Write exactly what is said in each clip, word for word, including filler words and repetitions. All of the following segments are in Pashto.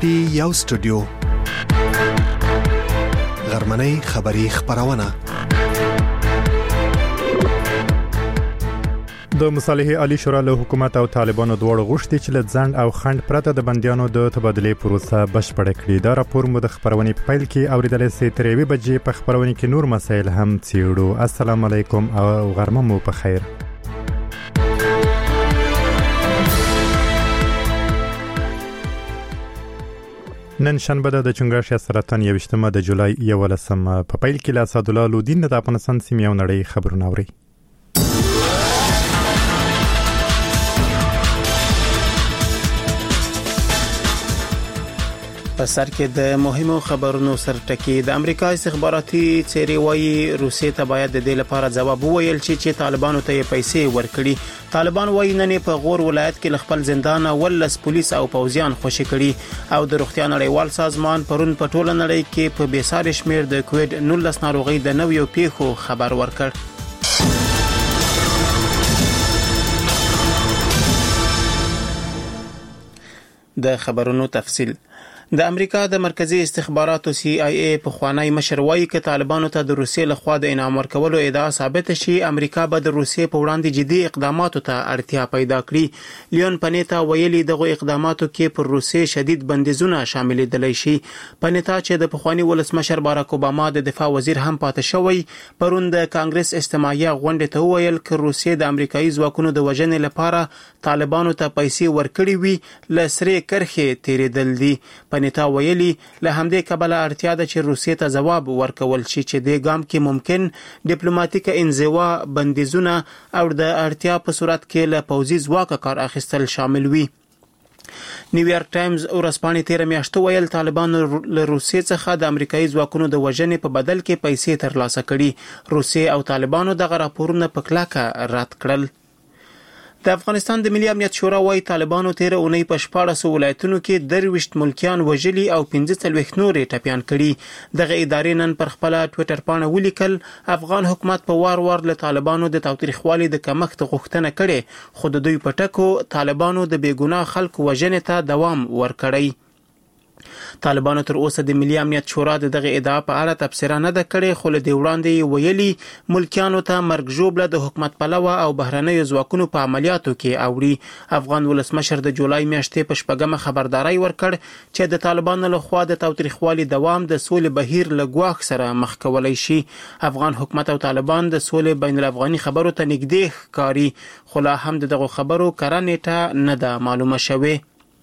پی یو سټوډیو غرمنۍ خبری خبرونه د مصالحې عالی شورا له حکومت او طالبانو دواړو غوښتي چې له ځنډ او خنډ پرته د بنديانو د تبادلې پروسه بشپړه کړي. دا راپور مو د خبرونې په پیل کې اوریدل سي تر یوې بجې په خبرونې کې نور مسایل هم څیړو. السلام علیکم او غرمه مو په خیر. نن شنبه د چنګښ سرطان یوشتمه د جولای یولسمه په پیل کې لا اسدالله لودین د افغانستان سیمې او نړۍ خبرونه اوري. په سر کې د مهمو خبرونو سرټکی. د امریکا استخباراتي څېرې وايي روسیې ته باید د دې لپاره ځواب وویل چې چې طالبانو ته پیسې ورکړي. طالبان وايي نن په غور ولایت کې خپل زندان ولس پولیس او پوځیان خوشي کړي او د روغتیا نړیوال سازمان پرون په ټوله نړۍ کې په بیسارې شمیر د کووډ نولس ناروغي د نویو پیښو خبر ورکړ. د خبرونو تفصیل. د امریکا د مرکزی استخباراتو سی آی ای په خوانی مشر وایي چې طالبانو ته د روسیې لخوا د انعام ورکولو ادعا ثابت شي امریکا به د روسیې په وړاندې جدي اقداماتو ته اړتیا پیدا کړي. لیون پنیتا ویلي دغه اقداماتو کې پر روسیې شدید بندیزونه شامل دي شي. پنیتا چې د پخوانی ولسمشر باراک اوباما د دفاع وزیر هم پاتې شوی پرون د کانګرس استماعیه غونډه ته ویل چې روسیې د امریکایي ځواکونو د وژنې لپاره طالبانو ته پیسې ورکړي وي لسرې کرخه تیریدل دي. پنیتا ویلي له همدې کبله اړتیا ده چې روسیې ته ځواب ورکول شي چې د ګام کې ممکن ډیپلوماټیک انزوا بندیزونه او د اړتیا په صورت کې له پوځي ځواک کار اخیستل شامل وي. نیویارک ټایمز ورځپاڼې تیر میاشت ویل طالبان له روسیې څخه د امریکایي ځواکونو د وژنې په بدل کې پیسې ترلاسه کړي. روسیې او طالبانو دغه راپورونه په کلکه رد کړل. د افغانستان د ملي امنیت شورا وايي طالبانو تیر اونۍ په شپاړس ولایتونو کې درويشت ملکیان وژلي او پنځه څلوېښت نورې ټپيان کړي. دغه ادارې نن پر خپل ټوئیټر باندې ولیکل افغان حکومت په وار وار له طالبانو د تاوتریخوالي د کمښت غوښتنه کړي خو د دوی په ټکو طالبانو د بیګناه خلکو وژنې ته دوام ورکړی. طالبانو تر اوسه د ملي امنیت شورا دغه ادعا په اړه تفسیر نه ده کړې خو له دې وړاندې ویلي ملکیانو ته مرګ ژوبله د حکومت پلوه او بهرنیو ځواکونو په عملیاتو کې اوري. افغان ولسمشر د جولای میاشتې په شپږمه خبرداري ورکړ چې د طالبانو لخوا د تاوتریخوالي دوام د سولې بهیر له ګواښ سره مخ کولای شي. افغان حکومت او طالبان د سولې بین الافغاني خبرو ته نږدې ښکاري خو لا هم دغه خبرو کره نیټه نه ده معلومه شوې.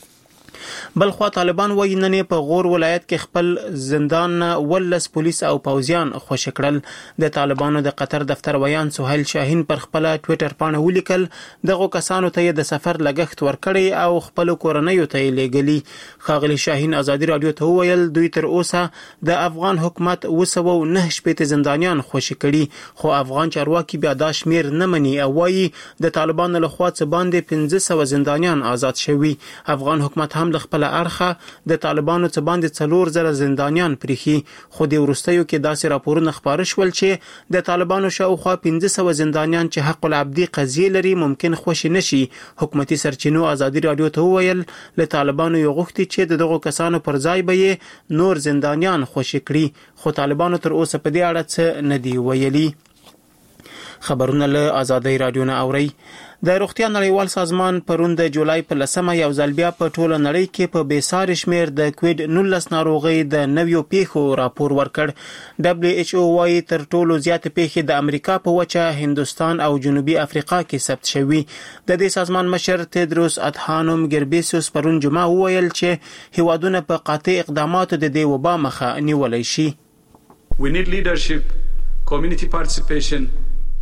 بلخوا طالبان وایي نن په غور ولایت کې خپل زندان ولس پولیس او پوځیان خوشي کړل. د طالبانو د قطر دفتر ویان سهیل شاهین پر خپل ټوئیټر باندې ولیکل دغه کسانو ته د سفر لګښت ورکړي او خپل کورنۍ ته لېږلي. خاغلی شاهین ازادي رادیو ته ویل دوی تر اوسه د افغان حکومت وسو نه شپېته زندانیان خوشي کړي خو افغان چارواکي بیا دا شمیر نه مني او وایي د طالبانو لخوا څه باندې پنځه سوه زندانیان آزاد شوي. افغان حکومت هم خپل اړخه د طالبانو څخه باندې څلور زره زندانیان پریخي خو د ورستیو کې داسې راپورونه خبر شول چې د طالبانو شاوخوا پنځه سوه زندانیان چې حق العبدي قضیه لري ممکن خوشي نشي. حکومتي سرچینو ازادي رادیو ته ویل له طالبانو یو غوښتي چې دغه کسانو پر ځای به نور زندانیان خوشي کړي خو طالبانو تر اوسه په دې اړه څه نه دی ویلي. خبرونه له ازادي رادیو نه اوري. د روغتیا نړیوال سازمان پرون د جولای په لسمه یو ځل بیا په ټوله نړۍ کې په بیسارې شمیر د کووډ نولس ناروغي د نویو پیښو راپور ورکړ. دبليو ایچ او وايي تر ټولو زیات پیښې د امریکا په وچه هندستان او جنوبي افریقا کې ثبت شوي. د دې سازمان مشر تدروس ادحانوم ګربیسوس پرون جمعه ویل چې هیوادونه په قاطع اقداماتو د دې وبا مخه نیولای شي. We need leadership, community participation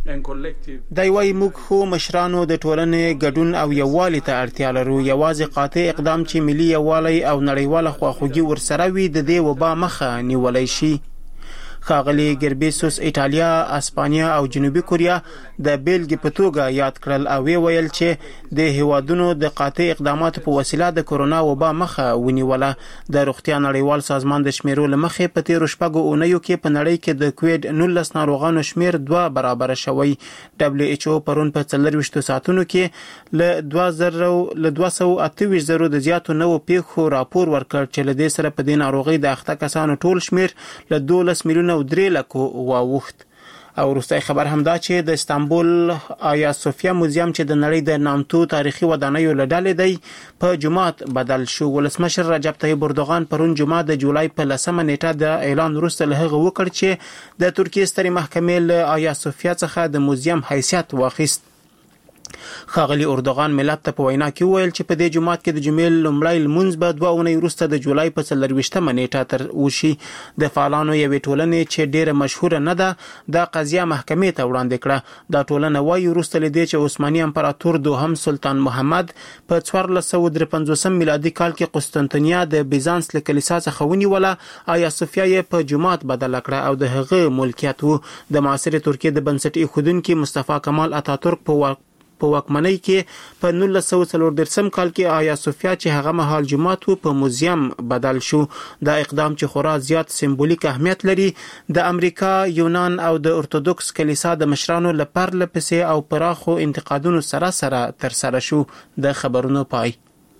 دی وايي موږ خو مشرانو د ټولنې ګډون او یووالي ته اړتیا لرو. یوازې قاطع اقدام چې ملي یووالي او نړیواله خواخوږي ورسره وي د دې وبا مخه نیولای شي. ښاغلي ګربیسوس ایټالیا، اسپانیا او جنوبي کوریا د بیلګې په توګه یاد کړل او ویل چې د هیوادونو د قاطع اقداماتو په وسیله د کورونا وبا مخه ونیوله. د روغتیا نړیوال سازمان د شمیرو له مخې په تیرو شپږو اونیو کې په نړۍ کې د کووډ نولس ناروغانو شمیر دوه برابر شوی. دبليو ایچ او پرون په څلرويشتو ساعتونو کې له دوه زره له دوه سوه اته ویشت زره د زیاتو نوو پیښو راپور ورکړ چې له دې سره په دې ناروغي د اخته کسانو ټول شمیر له دولس میلیونه او درې لکو واوښت. او وروستی خبر هم دا چې د استانبول آیا صوفیا موزیم چې د نړۍ د نامتو تاریخي ودانیو له ډلې دی په جومات بدل شو. ولسمشر رجب طیب اردوغان پرون جمعه د جولای په لسمه نیټه د اعلان وروسته له هغه وکړ چې د ترکیې سترې محکمې له آیا صوفیا څخه د موزیم حیثیت واخیست. ښاغلي اردوغان ملت ته په وینا کې ویل چې په دې جمعات کې د جمعې لومړی لمونځ به دوه اونۍ وروسته د جولای په څلرویشتمه نیټه تر وشي. د فعالانو یوې ټولنې چې ډیره مشهوره نه ده دا قضیه محکمې ته وړاندې کړه. دا ټولنه وایي وروسته له دې چې عثماني امپراتور دوهم سلطان محمد په څوارلس سوه درې پنځوسم میلادي کال کې قسطنطنیه د بیزانس له کلیسا څخه ونیوله. آیا صوفیا یې په جومات بدله کړه او د هغه ملکیت وو. د معاصرې ترکیې د بنسټ ایښودونکي مصطفی کمال اتاتورک په په واکمنۍ کې په نولس سوه څلور دېرشم کال کې آیا صوفیا چې هغه مهال جومات وو په موزیم بدل شو. دا اقدام چې خورا زیات سمبولیک اهمیت لري د امریکا، یونان او د ارتودوکس کلیسا د مشرانو له پرله پسې او پراخو انتقادونو سره سره تر سره شو. د خبرونو پای.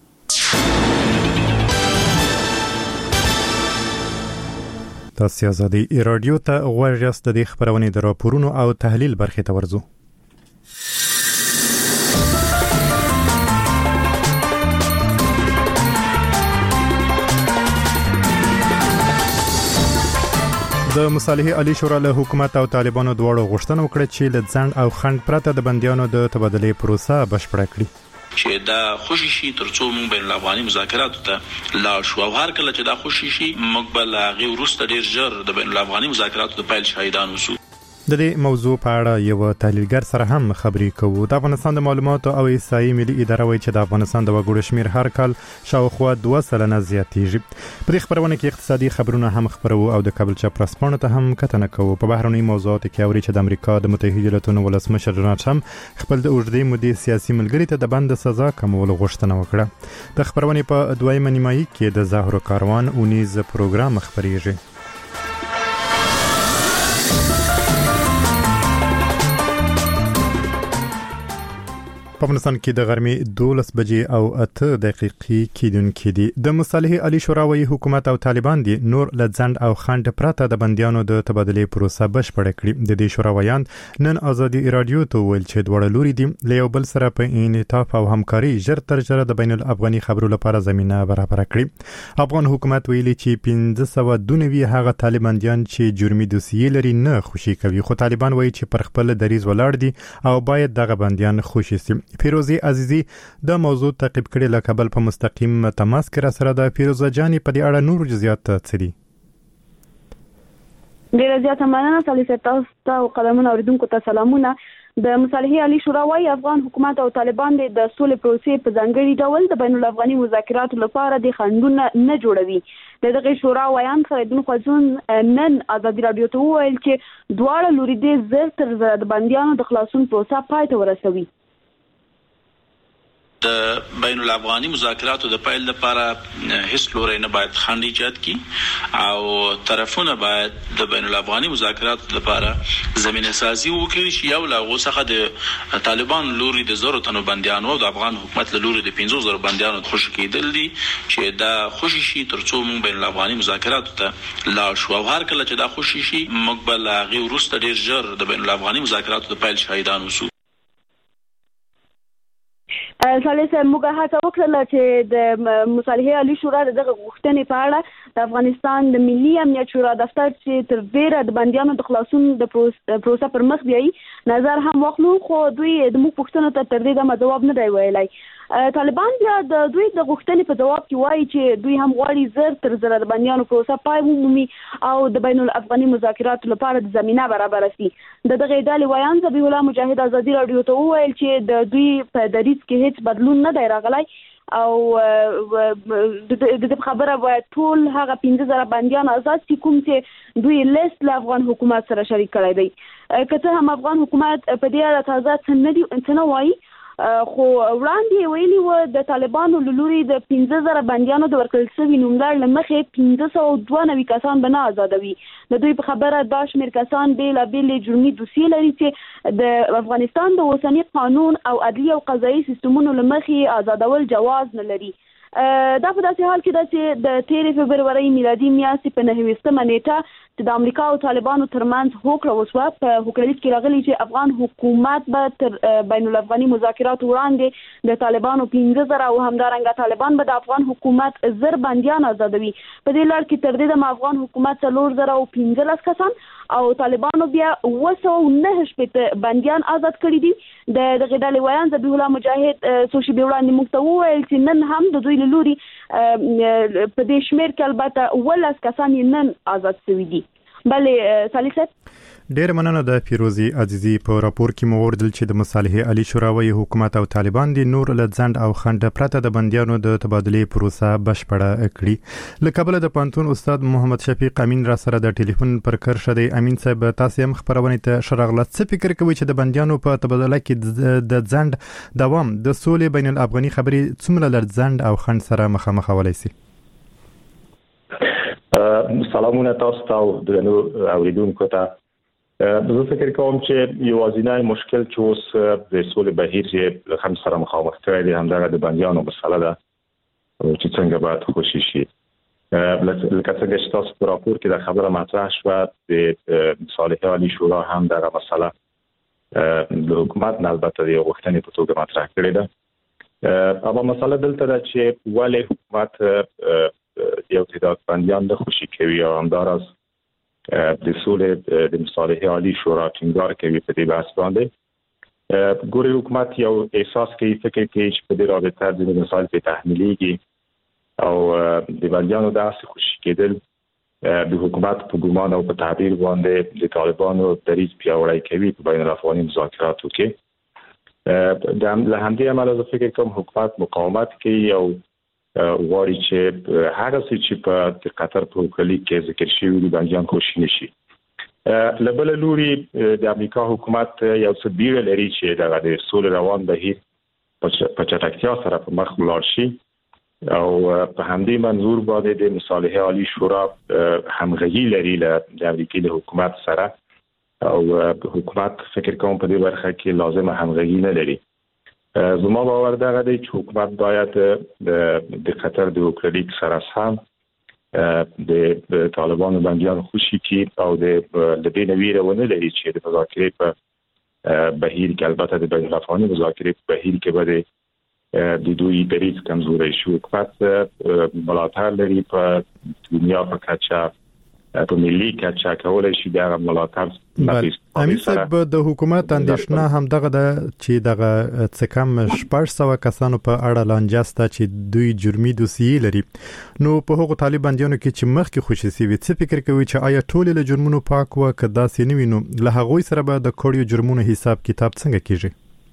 تاسو آزادي رادیو ته غوږ یاست. د خبرونې د راپورونو او تحلیل برخې ته ورځو. د مصالحې عالی شورا له حکومت او طالبانو دواړو غوښتنه وکړه چې له ځنډ او خنډ پرته د بنديانو د تبادلې پروسه بشپړه کړي. چې دا خوشی شي ترڅو موږ بین الافغاني مذاکراتو ته لاړ شو او هر کله چې دا خوشی شي موږ بل هغه وروسته ډیر ژر د بین الافغاني مذاکراتو د پیل شاهدان وسو. د دې موضوع په اړه یو تحلیلګر سره هم خبرې کوو. د افغانستان د معلوماتو او احصایې ملي اداره وایي چې د افغانستان د وګړو شمیر هر کال شاوخوا دوه سلنه زیاتېږي. په دې خبرونه کې اقتصادي خبرونه هم خبرو او د کابل چپ رسپانو ته هم کتنه کوو. په بهرنۍ موضوعاتو کې اوري چې د امریکا د متحده ایالاتونو ولسمشر ډونالد ټرمپ خپل د اوږدې مودې سیاسي ملګري ته د بند سزا کمولو غوښتنه وکړه. د خبرونې په دویمه نیمایي کې د زهرو کاروان اونیز پروګرام خبريږي. په افغانستان کې د غرمې دولس بجې او اته دقیقې کېدونکې دي. د مصالحې عالی شورا وايي حکومت او طالبان دي نور له ځنډ او خنډ پرته د بنديانو د تبادلې پروسه بشپړه کړي. د دې شورا ویان نن آزادي رادیو ته ویل چې دواړه لوري دي له یو بل سره په انعطاف او همکاري ژر تر ژره د بین الافغاني خبرو لپاره زمينه برابر کړي. افغان حکومت ویلي چې پنځه سوه دونوي هغه طالباندیان چې جرمي دوسیې لري نه خوشي کوي، خو طالبان وایي چې پر خپل دریز ولاړ دي او باید دغه بنديان خوشي شي. فیروزی عزیزی د موضوع تعقیب کړي له کابل په مستقیم تماس کې را سره د فیروزه جانی په دې اړه نور جزئیات څه دي؟ ډیره زیاته مننه صالح تاسو او قلمونه اوریدونکو ته سلامونه. د مصالحې عالی شورا وايي افغان حکومت او طالبان د سولې پروسې په ځانګړي ډول د بین الافغاني مذاکراتو لپاره د خنډونه نه جوړوي. د دغه شورا ویان خالدون خوځون نن آزادي رادیو ته وویل چې دواړه لوري د زر تر زر د بنديانو د خلاصون پروسه پای ته ورسوي. د بین الافغاني مذاکراتو د پیل لپاره هیڅ لوري نه باید خنډ ایجاد کړي او طرفونه باید د بین الافغاني مذاکراتو لپاره زمينه سازي وکړي چې یو لا غوسه د طالبان لوري د زرو تنو بنديانو او د افغان حکومت له لوري د پنځو زرو بنديانو خوشی کېدل دي چې دا خوشی شي ترڅو موږ بین الافغاني مذاکراتو ته لاړ شو او هر کله چې دا خوشی شي موږ بل هغه وروسته ډیر ژر د بین الافغاني مذاکراتو د پیل شاهدان وسو. صالح موږ هڅه وکړه چې د مصالحې عالی شورا دغه غوښتنې په اړه د افغانستان د ملي امنیت شورا دفتر چې تر ډیره د بنديانو د خلاصون د پروسه پر مخ بیایي نظر هم واخلو، خو دوی د موږ پوښتنو ته تر دې دمه ځواب نه دی ویلی. طالبان بیا د دوی د غوښتنې په جواب کې وایي چې دوی هم غواړي زر تر زر د بنديانو پروسه پای ومومي او د بین الافغاني مذاکراتو لپاره د زمينه برابر شي. د دغه ډلې ویان ذبیح الله مجاهد آزادي رادیو ته وویل چې د دوی په دریځ کې هیڅ بدلون نه دی راغلی او د خبره باید ټول هغه پنځه زره بنديان آزاد چې کوم چې دوی لیست له افغان حکومت سره شریک کړی دی که هم افغان حکومت په دې اړه تازه څه نه دي څه نه وایي خو وړاندې ویلي و د طالبانو له لوري د پنځه زره بندیانو د ورکړل شوي نوملړ له مخې پنځه سوه دوه نوي کسان به نه آزادوي. د دوی په خبره دا شمېر کسان بېلابېلې جرمي دوسیې لري چې د افغانستان د اوسني قانون او عدلي او قضایي سیستمونو له مخې آزادول جواز نه لري. دا په داسې حال کې ده چې د تېرې فبرورۍ میلادي میاشتې په نهه ویشتمه نیټه چې د امریکا او طالبانو ترمنځ هوکړه وشوه په هوکړه لیک کې راغلي چې افغان حکومت به تر بین الافغاني مذاکراتو وړاندې د طالبانو پنځه زره او همدارنګه طالبان به د افغان حکومت زر بندیان آزادوي. په دې لړ کې تر دې دمه افغان حکومت څلور زره او پنځلس کسان او طالبانو بیا اوه سوه نهه شپېته بندیان آزاد کړي دي. د دغې ډلې ویاند ذبیح الله مجاهد څو شېبې وړاندې موږ ته وویل چې نن هم د دوی له لوري په دې شمېر کې البته اوولس کسان یې نن آزاد شوي دي. بله سالی صاحب ډیر مننه د فیروزی عزیزی په راپور کې مو وردل چې د مصالحې عالی شورا حکومت او طالبان دي نور له ځند او خند پرته د بندیانو د تبادلې پروسه بشپړه کړي. له کابل د پانتون استاد محمد شفیق امین را سره د ټلیفون پر کر شدی. امین صاحب تاسو هم خبرونه ته شرغله څه فکر کوي چې د بندیانو په تبادله کې د ځند دوام د سولې بین الافغاني خبرې څومره لر ځند او خند سره مخامخ ولای شي؟ سلامونه تاسو ته درنو اوریدونکو ته. زه فکر کوم چې یوازینی مشکل چې اوس د سولې بهیر یې له خنډ سره مخامخ کړی دی همدغه د بندیانو مسله ده چې څنګه باید خوشي شي. لکه څنګه چې تاسو په راپور کې د خبره مطرح شوه د مصالحې عالی شورا هم دغه مسله د حکومت نه البته د غوښتنې په توګه مطرح کړې ده. اما مسله دلته ده چې ولې حکومت یو تعداد بندیان د خوشي کوي او همداراز د سولې د مصالحې عالی شورا ټینګار کوي په دې بحث باندې. ګوري حکومت یو احساس کوي فکر کوي چې په دې رابطه د مسایل په تحمیلېږي او د بندیانو داسې خوشي کېدل د حکومت په ګمان او په تعبیر باندې د طالبانو دریځ پیاوړی کوي په بین الافغاني مذاکراتو کې. د له همدې امله زه فکر کوم حکومت مقاومت کوي او غواړي چې هغه څه چې په قطر په وکالت کې ذکر شوی دی بندیان خوشي نشي. له بل لوري د امریکا حکومت یو څه بیره لري چې دغه د سولې روان بهیر په چټکتیا سره په مخ ولاړ شي او په همدې منظور باندې د مصالحې عالی شورا همغږي لري له د امریکا د حکومت سره او حکومت فکر کوم په دې برخه کې لازمه همغږي نه لري. زما باور دغه دی چې حکومت باید د قطر د وکړلیک سره سم د طالبانو بندیان خوشي کړي او د دې نویره ونه لري چې د مذاکرې په بهیر کې البته د بین الافغاني مذاکرې په بهیر کې به د دوی دریځ کمزوري شي. حکومت ملاتړ لري په دنیا په کچه په ملي کچه کولای شي دا ملاتړ. امین صاحب د حکومت اندېښنه هم دغه د چې دغه څه کم شپږ سوه کسانو په اړه لانجاسته چې دوی جرمي دوسیې لري. نو په هغو طالب بندیانو کې چې مخکې خوشي سوي څه فکر کوي چې آیا ټول له جرمونو پاک و که داسې نه وینو له هغوی سره به د کړیو جرمونو حساب کتاب څنګه کیږي؟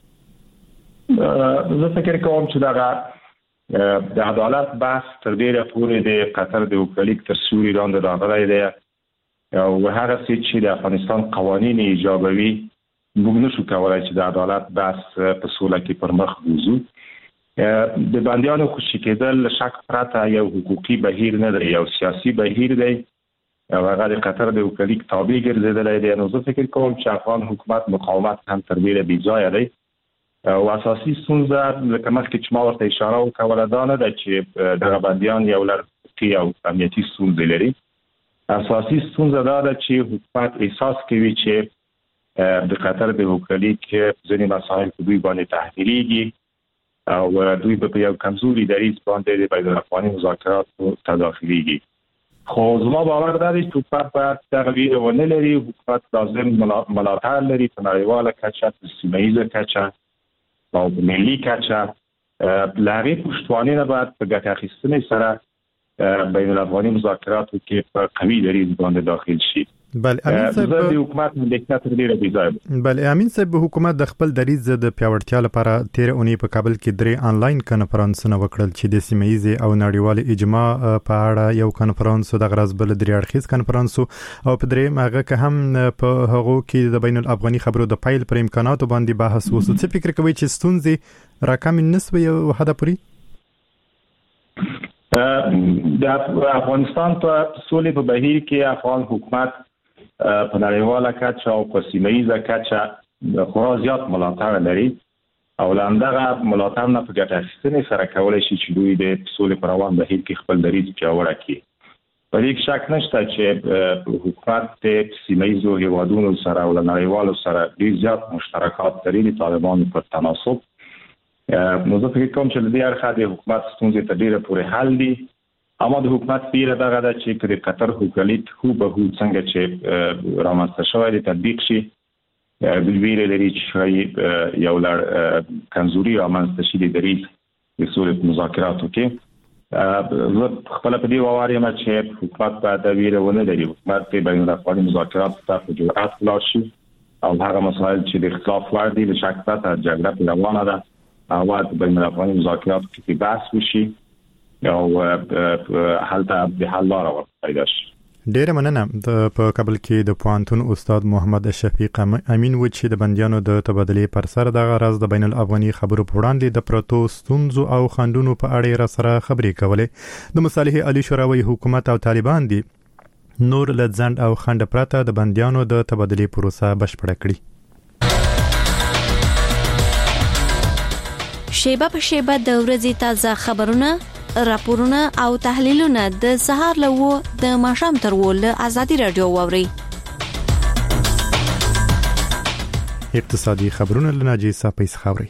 زه فکر کوم چې دغه د عدالت بحث تر ډیره پورې د قطر د وکالت تر سوري لاندې راغلی دی او هغه څه چې د افغانستان قوانین ایجابوي موږ نشو کولای چې د عدالت بحث په سوله کې پر مخ وځو. د بندیانو خوشي کېدل شک پرته یو حقوقي بهیر نه دی، یو سیاسي بهیر دی او هغه د قطر د وکالت تابع ګرځېدلی دی. نو زه فکر کوم چې افغان حکومت مقاومت هم تر ډیره بې ځایه دی او اساسي ستونزه لکه مخکې چې ما ورته اشاره وکړه دا نه ده چې دغه بندیان یو لړ او امنیتي ستونزې لري. اساسي ستونزه دا ده چې حکومت احساس کوي چې د قطر د وکالت کې ځینې مسایل په دوی باندې تحمیلېږي او دوی په یو کمزوري دریځ باندې د بین الافغاني مذاکراتو ته داخلېږي. خو زما باور دا دی چې حکومت باید دغه ویره ونه لري. حکومت لازم ملاتړ لري په نړیواله کچه، په سیمه ییزه کچه او په ملي کچه. له هغې پشتوانې نه باید په ګټه اخیستنې سره بین الافغاني مذاکراتو کې په قوي دریځ باندې داخل شي. بل امین صاحب د حکومت مندکته تر ډیره بيځای بل امین صاحب حکومت د خپل دریځ د پیاوړتیا لپاره تیر اونۍ په کابل کې درې انلاین کانفرنسونه وکړل چې د سیمایي او نړیوال اجماع په اړه یو کانفرنس د غرض بل درې اړخیز کانفرنس او په درې ماغه که هم په هغه کې د بین الافغاني خبرو د پایل پر امکاناتو باندې بحث وسو. څه فکر کوي چې ستونزې راکم نسوي او حدا پوری د افغانستان په سولې په بهیر کې افغان حکومت په نړیواله کچه او په سیمایي کچه خورا زیات ملاتړ لري او لاندغه ملاتړ نه په ګټه اخیستنې سره کولای شي چې دوی د سولې پر روان بهیر کې خپل دریځ پیاوړی کړي. په دې شک نشته چې حکومت د سیمایي هیوادونو سره او نړیوالو سره ډیر زیات مشترکات لري د طالبانو په تناسب. نو زه فکر کوم چې د دې اړخه د حکومت ستونزې ته ډیره پورې حل دي. اما د حکومت پیره دغه د چې کړي قطر حکومت خو به هو څنګه چې رامنځته شوی د تطبیق شي د ویل لري چې یو لړ کمزوري رامنځته شي د دریځ د سولې مذاکراتو کې. زه خپل په دې واریم چې حکومت باید د ویره ونه لري. حکومت په بین الافغاني مذاکراتو ته په جرأت ولاړ شي او هغه مسایل چې د اختلاف وړ دي د شک پرته جګړه په روانه ده او د بین الافغاني مذاکراتو کې بحث وشي او حالته د حل لاره پیدا شي. ډیره مننه. په کابل کې د پوهنتون استاد محمد شفیق امین و چې د بندیانو د تبادلې پر سر د غرض د بین الافغاني خبرو په وړاندې د پروتو ستونزو او خندونو په اړه را سره خبرې کولې. د مصالحې عالی شورا حکومت او طالبان دي نور لځند او خند پرته د بندیانو د تبادلې پروسه بشپړه کړي. شیبه په شیبه د ورځې تازه خبرونه، راپورونه او تحلیلونه د سهار لوو د ماښام تر وله ازادي رادیو ووري. اقتصادي خبرونه لناجي صاحب خبري.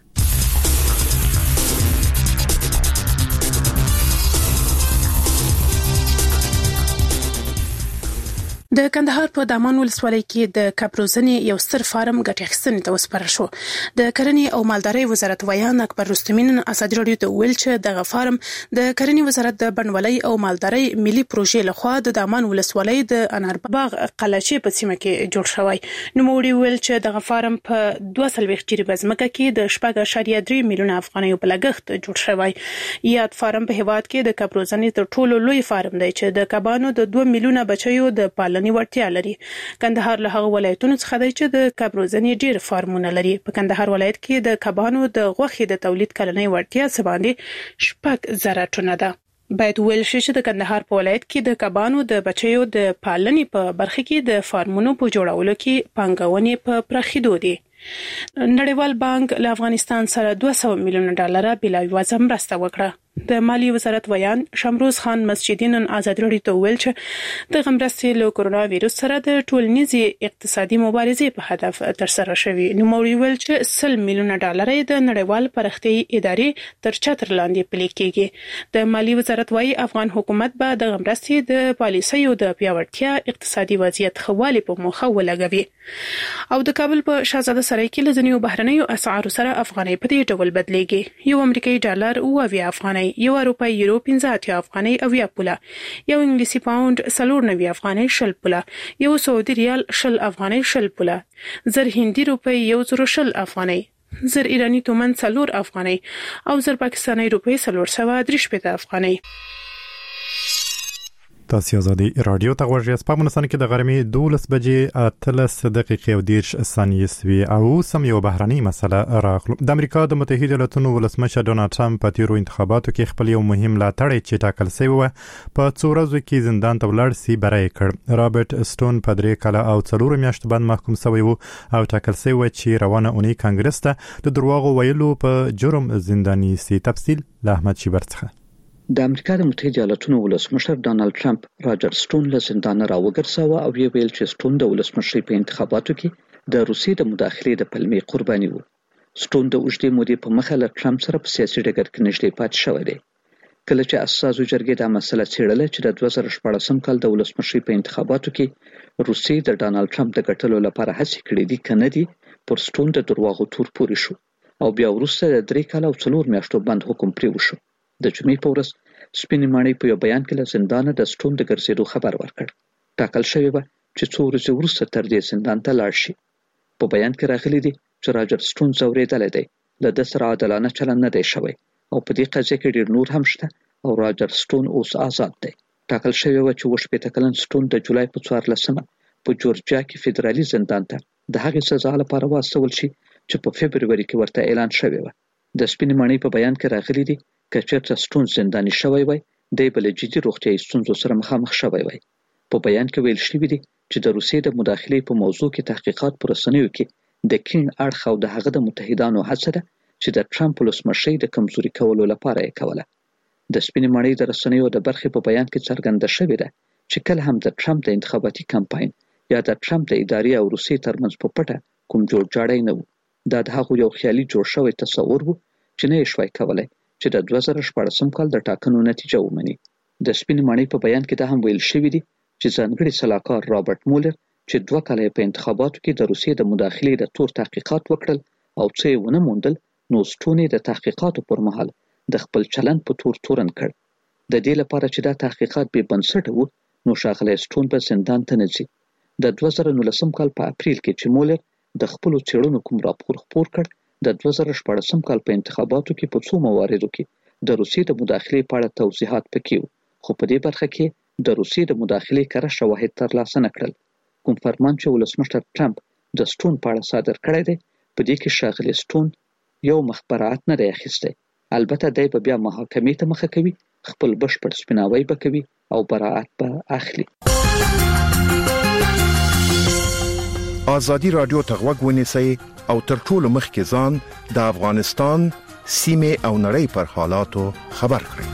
د کندهار په دامان ولسوالۍ کې د کبروزنې یو ستر فارم ګټه اخیستنې ته وسپارل شو. د کرنې او مالدارۍ وزارت ویان اکبر رستمین ازادي رادیو ته ویل چې دغه فارم د کرنې وزارت د بڼوالۍ او مالدارۍ ملي پروژې لخوا د دامان ولسوالۍ د انار باغ قلاچې په سیمه کې جوړ شوی. نو موږ ویل چې دغه فارم په دوه سلويخ جریبه ځمکه کې د شپږ اعشاریه درې میلیونه افغانۍ په لګښت جوړ شوی. یاد فارم په هیواد کې د کبروزنې تر ټولو لوی فارم دی چې د کبانو د دوه میلیونه بچیو د پالنې ورتیا لري. کندهار له هغه ولایتونو څخه دی چې د کبروزنې ډیر فارمونه لري. په کندهار ولایت کې د کبانو د غوښې د تولید کلنۍ ورتیا څه باندې شپږ زره ټنه ده. باید ویل شي چې د کندهار په ولایت کې د کبانو د بچیو د پالنې په برخه کې د فارمونو په جوړولو کې پانګونې په پراخېدو دي. نړیوال بانک له افغانستان سره دوه سوه میلیونه ډالر بلا وزن مرسته وکړه. د مالی وزارت ویان شمروز خان مسجدي نن ازادي رادیو ته ویل چې د غمرستې له کورونا وایروس سره د ټولنیزي اقتصادي مبارزې په هدف تر سره شوی. نو موږ ویل چې سل میلیونه ډالر د نړیوال پرختي ادارې تر چتر لاندې پلي کېږي. د مالی وزارت وايي افغان حکومت به د غمرستې د پالیسیو د پیاوړتیا اقتصادي وضعیت خوالي په موخه ولګوي. او د کابل په شاهزاده سرای کې لزنیو بهرنیو اسعارو سره افغانۍ په دې ډول بدلېږي. یو امریکایي ډالر اوه افغانۍ، یو اروپای یورو پنځه اتیا افغانۍ او یا پوله، یو انګلیسي پاوند څلور نوي افغانۍ شل پوله، یو سعودي ریال شل افغانۍ شل پوله، زر هندي روپۍ یو زر شل افغانۍ، زر ایرانی تومن څلور افغانۍ او زر پاکستاني روپۍ څلور سوه درې شپېته افغانۍ. تاسو ازادي رادیو ته غوږی په افغانستان کې د غرمې دولس بجې اتلس دقیقې او دیرش ثانیې سوي او سم یو بهرنۍ مسله راغلو. د امریکا د متحده ایالاتونو ولسمشر ډونالد ټرمپ په تیرو انتخاباتو کې خپل یو مهم لاتړی چې ټاکل شوی و په څو ورځو کې زندان ته ولاړ سي بری کړ. رابرټ سټون په درې کاله او څلور میاشتو باندې محکوم شوی و او ټاکل شوی و چې روانه اونۍ کانګرس ته د دروغ ویلو په جرم زنداني سي. تفصیل له احمد شیبر څخه. د امریکا د متحده ایالاتونو ولسمشر ډونالد ټرمپ راجر سټون له زندان راوګرځاوه او ویل چې سټون د ولسمشرۍ په انتخاباتو کې د روسیې د مداخلې د پلمې قرباني وو. سټون د اوږدې مودې په مخه له ټرمپ سره په سیاسي ډګر کې نږدې پاتې شوی دی. کله چې اساسو جرګې دا مسله څېړله چې د دوه زره شپاړسم کال د ولسمشرۍ په انتخاباتو کې روسیې د ډونالد ټرمپ د ګټلو لپاره هڅې کړې دي کنه دي، پر سټون د دروغو تور پورې شو او بیا وروسته د درې کال او څلور میاشتو بند حکم پرې وشو. د جمعې په ورځ سپینې ماڼۍ په یو بیان کې له زندانه د سټون د ګرځېدو خبر ورکړ. ټاکل شوی و چې څو ورځې وروسته تر دې زندان ته لاړ شي. په بیان کې راغلي دي چې راجر سټون ځورېدلی دی، له ده سره عادلانه چلند نه دی شوی او په دې قضیه کې ډېر نور هم شته او راجر سټون اوس آزاد دی. ټاکل شوی و چې اووه شپېته کلن سټون د جولای په څوارلسمه په جورجیا کې فدرالي زندان ته د هغې سزا لپاره واستول شي چې په فبروري کې ورته اعلان شوی و. د سپینې ماڼۍ په بیان کې راغلي دي که چېرته سټون زنداني شوی وای دی به له جدي روغتیایي ستونزو سره مخامخ شوی وای. په بیان کې ویل شوي دي چې د روسیې د مداخلې په موضوع کې تحقیقات په رسنیو کې د کین اړخ او د هغه د متحدانو هڅه ده چې د ټرمپ ولسمشرۍ د کمزوري کولو لپاره یې کوله. د سپینې ماڼۍ د رسنیو د برخې په بیان کې څرګنده شوې ده چې کله هم د ټرمپ د انتخاباتي کمپاین یا د ټرمپ د ادارې او روسیې ترمنځ په پټه کوم جوړجاړی نه و. دا د هغو یو خیالي جوړ شوی تصور و چې نه یې شوای کولی چې د دوه زره شپاړسم کال د ټاکنو نتیجه ومني. د سپینې ماڼۍ په بیان کې دا هم ویل شوي دي چې ځانګړي سلاکار رابرټ مولر چې دوه کاله په انتخاباتو کې د روسیې د مداخلې د تور تحقیقات وکړل او څه یې ونه موندل، نو سټون یې د تحقیقاتو پر مهال د خپل چلند په تور تورن کړ. د دې لپاره چې دا تحقیقات بې بنسټه وو نو ښاغلی سټون به زندان ته نه ځي. د دوه زره نولسم کال په اپریل کې چې مولر د خپلو څېړنو کوم راپور خپور کړ، د دوه زره شپاړسم کال په انتخاباتو کې په څو مواردو کې د روسیې د مداخلې په اړه توضیحات پکې وو، خو په دې برخه کې د روسیې د مداخلې کره شواهد ترلاسه نه کړل. کوم فرمان چې ولسمشر ټرمپ د سټون په اړه صادر کړی دی په دې کې ښاغلی سټون یو مخ براعت نه دی اخیستی. البته دی به بیا محاکمې ته مخه کوي، خپل بشپړ سپیناوی به کوي او براعت به اخلي. ازادي رادیو ته غوږ ونیسئ او تر ټولو مخکې ځان د افغانستان سیمې او نړۍ پر حالاتو خبر کړئ.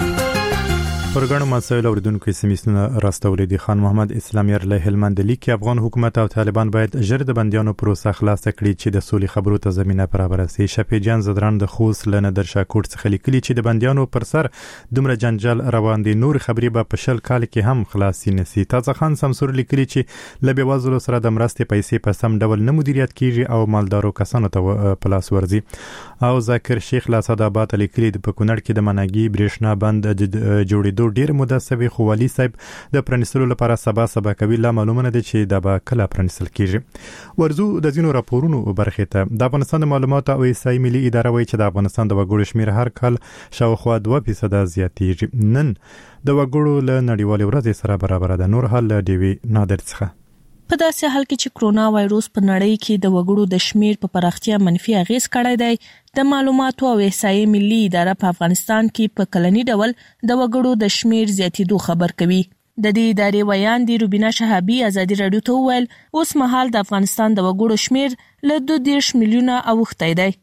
پرګڼو مسایل اوریدونکو سیمېسونه راستولې دي. خان محمد اسلامي له هلمند لیکي افغان حکومت او طالبان باید ژر د بنديانو پروسه خلاص کړي چې د سولې خبرو ته زمينه برابر شي. شفیجان زدران د خوست لنه در شاکوټ څخه لیکلي چې د بنديانو پر سر دومره جنجال روان دي، نور خبري به په شل کال کې هم خلاص نشي. تازه خان سمسور لیکلي چې له بيوازلو سره د مرستې پیسې په سم ډول نه مدیریت کیږي او مالدارو کسانو ته پلاس ورزي. او ذکر شیخ لا صدابات لیکلي د پکونړ کې د مناګي برېښنا بند جوړېدو ډیر موده سوي خو والي صاحب د پرنسلو لپاره سبا سبا کوي، لا معلومه نه دي چې دا به کله پرنسل کیږي. ورزو د زینو راپورونو برخه ته د افغانستان د معلوماتو او احصایې ملي اداره وایي چې د افغانستان د وګړو شمیر هر کال شاوخوا دوه فیصد زیاتېږي. نن د وګړو له نړیوال ورځ سره برابر ده. نور حال دیوی نادر څخه په داسې حال کې چې کرونا وایروس په نړۍ کې د وګړو د شمیر په پراختیا منفي اغیز کړی دی، د معلوماتو او احصایې ملي اداره په افغانستان کې په کلني ډول د وګړو د شمیر زیاتېدو خبر کوي. د دې ادارې ویان دی روبینا شهابي ازادي رادیو ته وویل اوس مهال د افغانستان د وګړو شمیر له دوه دېرش میلیونه اوښتی دی.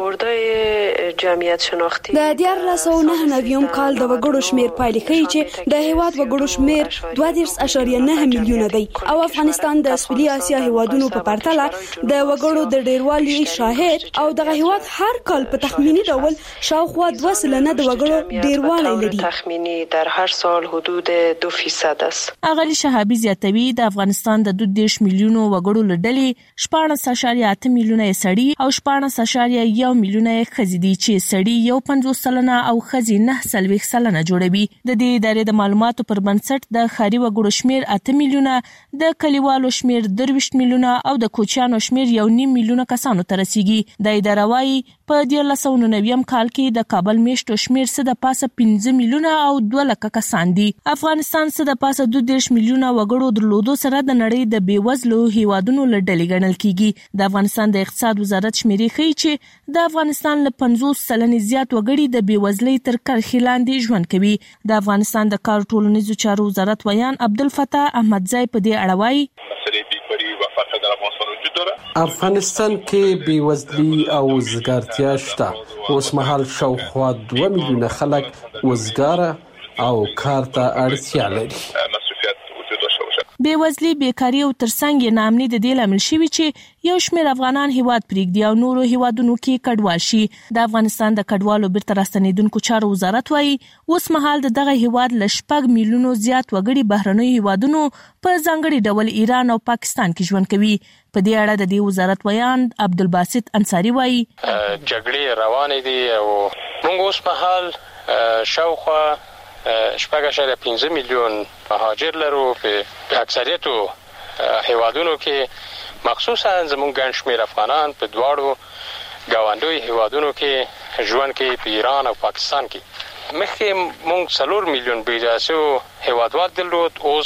برآورده جمعیت شناختی د دیارلس سوه نهه نوي کال د وګړو شمیر پایلې ښیي چې د هیواد وګړو شمیر دوه دېرش اعشاریه نه میلیونه دی او افغانستان د سویلي اسیا هیوادونو په پرتله د وګړو د ډیروالي شاهد او دغه هیواد هر کال په تخمینی ډول شاوخوا دوه سلنه د وګړو ډیروالی لري. تخمینی در هر سال حدود دو فیصد است. اغلی شهابي زیاتوي د افغانستان د دوه دېرش میلیونو وګړو لړلې شپاړس اعشاریه اته میلیونه سړي او شپاړس اعشاریه یو میلیونه ښځې دي چې سړي یو پنځوس سلنه او ښځې نه څلوېښت سلنه جوړوي. د دې ادارې د معلوماتو پر بنسټ د ښاري وګړو شمیر اته میلیونه، د کلیوالو شمیر درویشت میلیونه او د کوچیانو شمیر یو نیم میلیونه کسانو ته رسیږي. د اداره وايي په دیارلس سوه نوي کال کې د کابل میشتو شمیر څه د پاسه پنځه میلیونه او دوه لکه کسان دي. افغانستان څه د پاسه دوه دېرش میلیونه وګړو درلودو سره د نړۍ د بیوزلو هیوادونو له ډلې ګڼل کیږي. د افغانستان د اقتصاد وزارت شمیرې ښیي چې د افغانستان له پنځوس سلنې زیات وګړي د بیوزلۍ تر کرښې لاندې ژوند کوي. د افغانستان د کار ټولنیزو چارو وزارت ویان عبدالفتاح احمدزی په دې اړه وایي افغانستان کې بیوزلي او وزګارتیا شته. اوس مهال شاوخوا دوه میلیونه خلک وزګاره او کار ته اړتیا لري. بیوزلي، بیکاری او ترڅنګ ناامني د دې لامل شوی چې یو شمېر افغانان هیواد پرېږدي او نورو هیوادونو کې کډوال شي. د افغانستان د کډوالو بیرته راستنېدونکو چارو وزارت وایي اوس مهال د دغه هیواد له شپږ میلیونو زیات وګړي بهرنیو هیوادونو په ځانګړي ډول ایران او پاکستان کې ژوند کوي. په دې اړه د دې وزارت ویان عبدالباسط انصاری وایي جګړې روانې دي او موږ اوس مهال شاوخوا شپږ اعشاریه پنځه میلیون مهاجر لرو، په اکثریتو هیوادونو کې مخصوصا زموږ ګڼ شمېر افغانان په دواړو ګاونډي هیوادونو کې ژوند کوي، په ایران او پاکستان کې. مخکې موږ څلور میلیون بیراسو هیوادوال درلود، اوس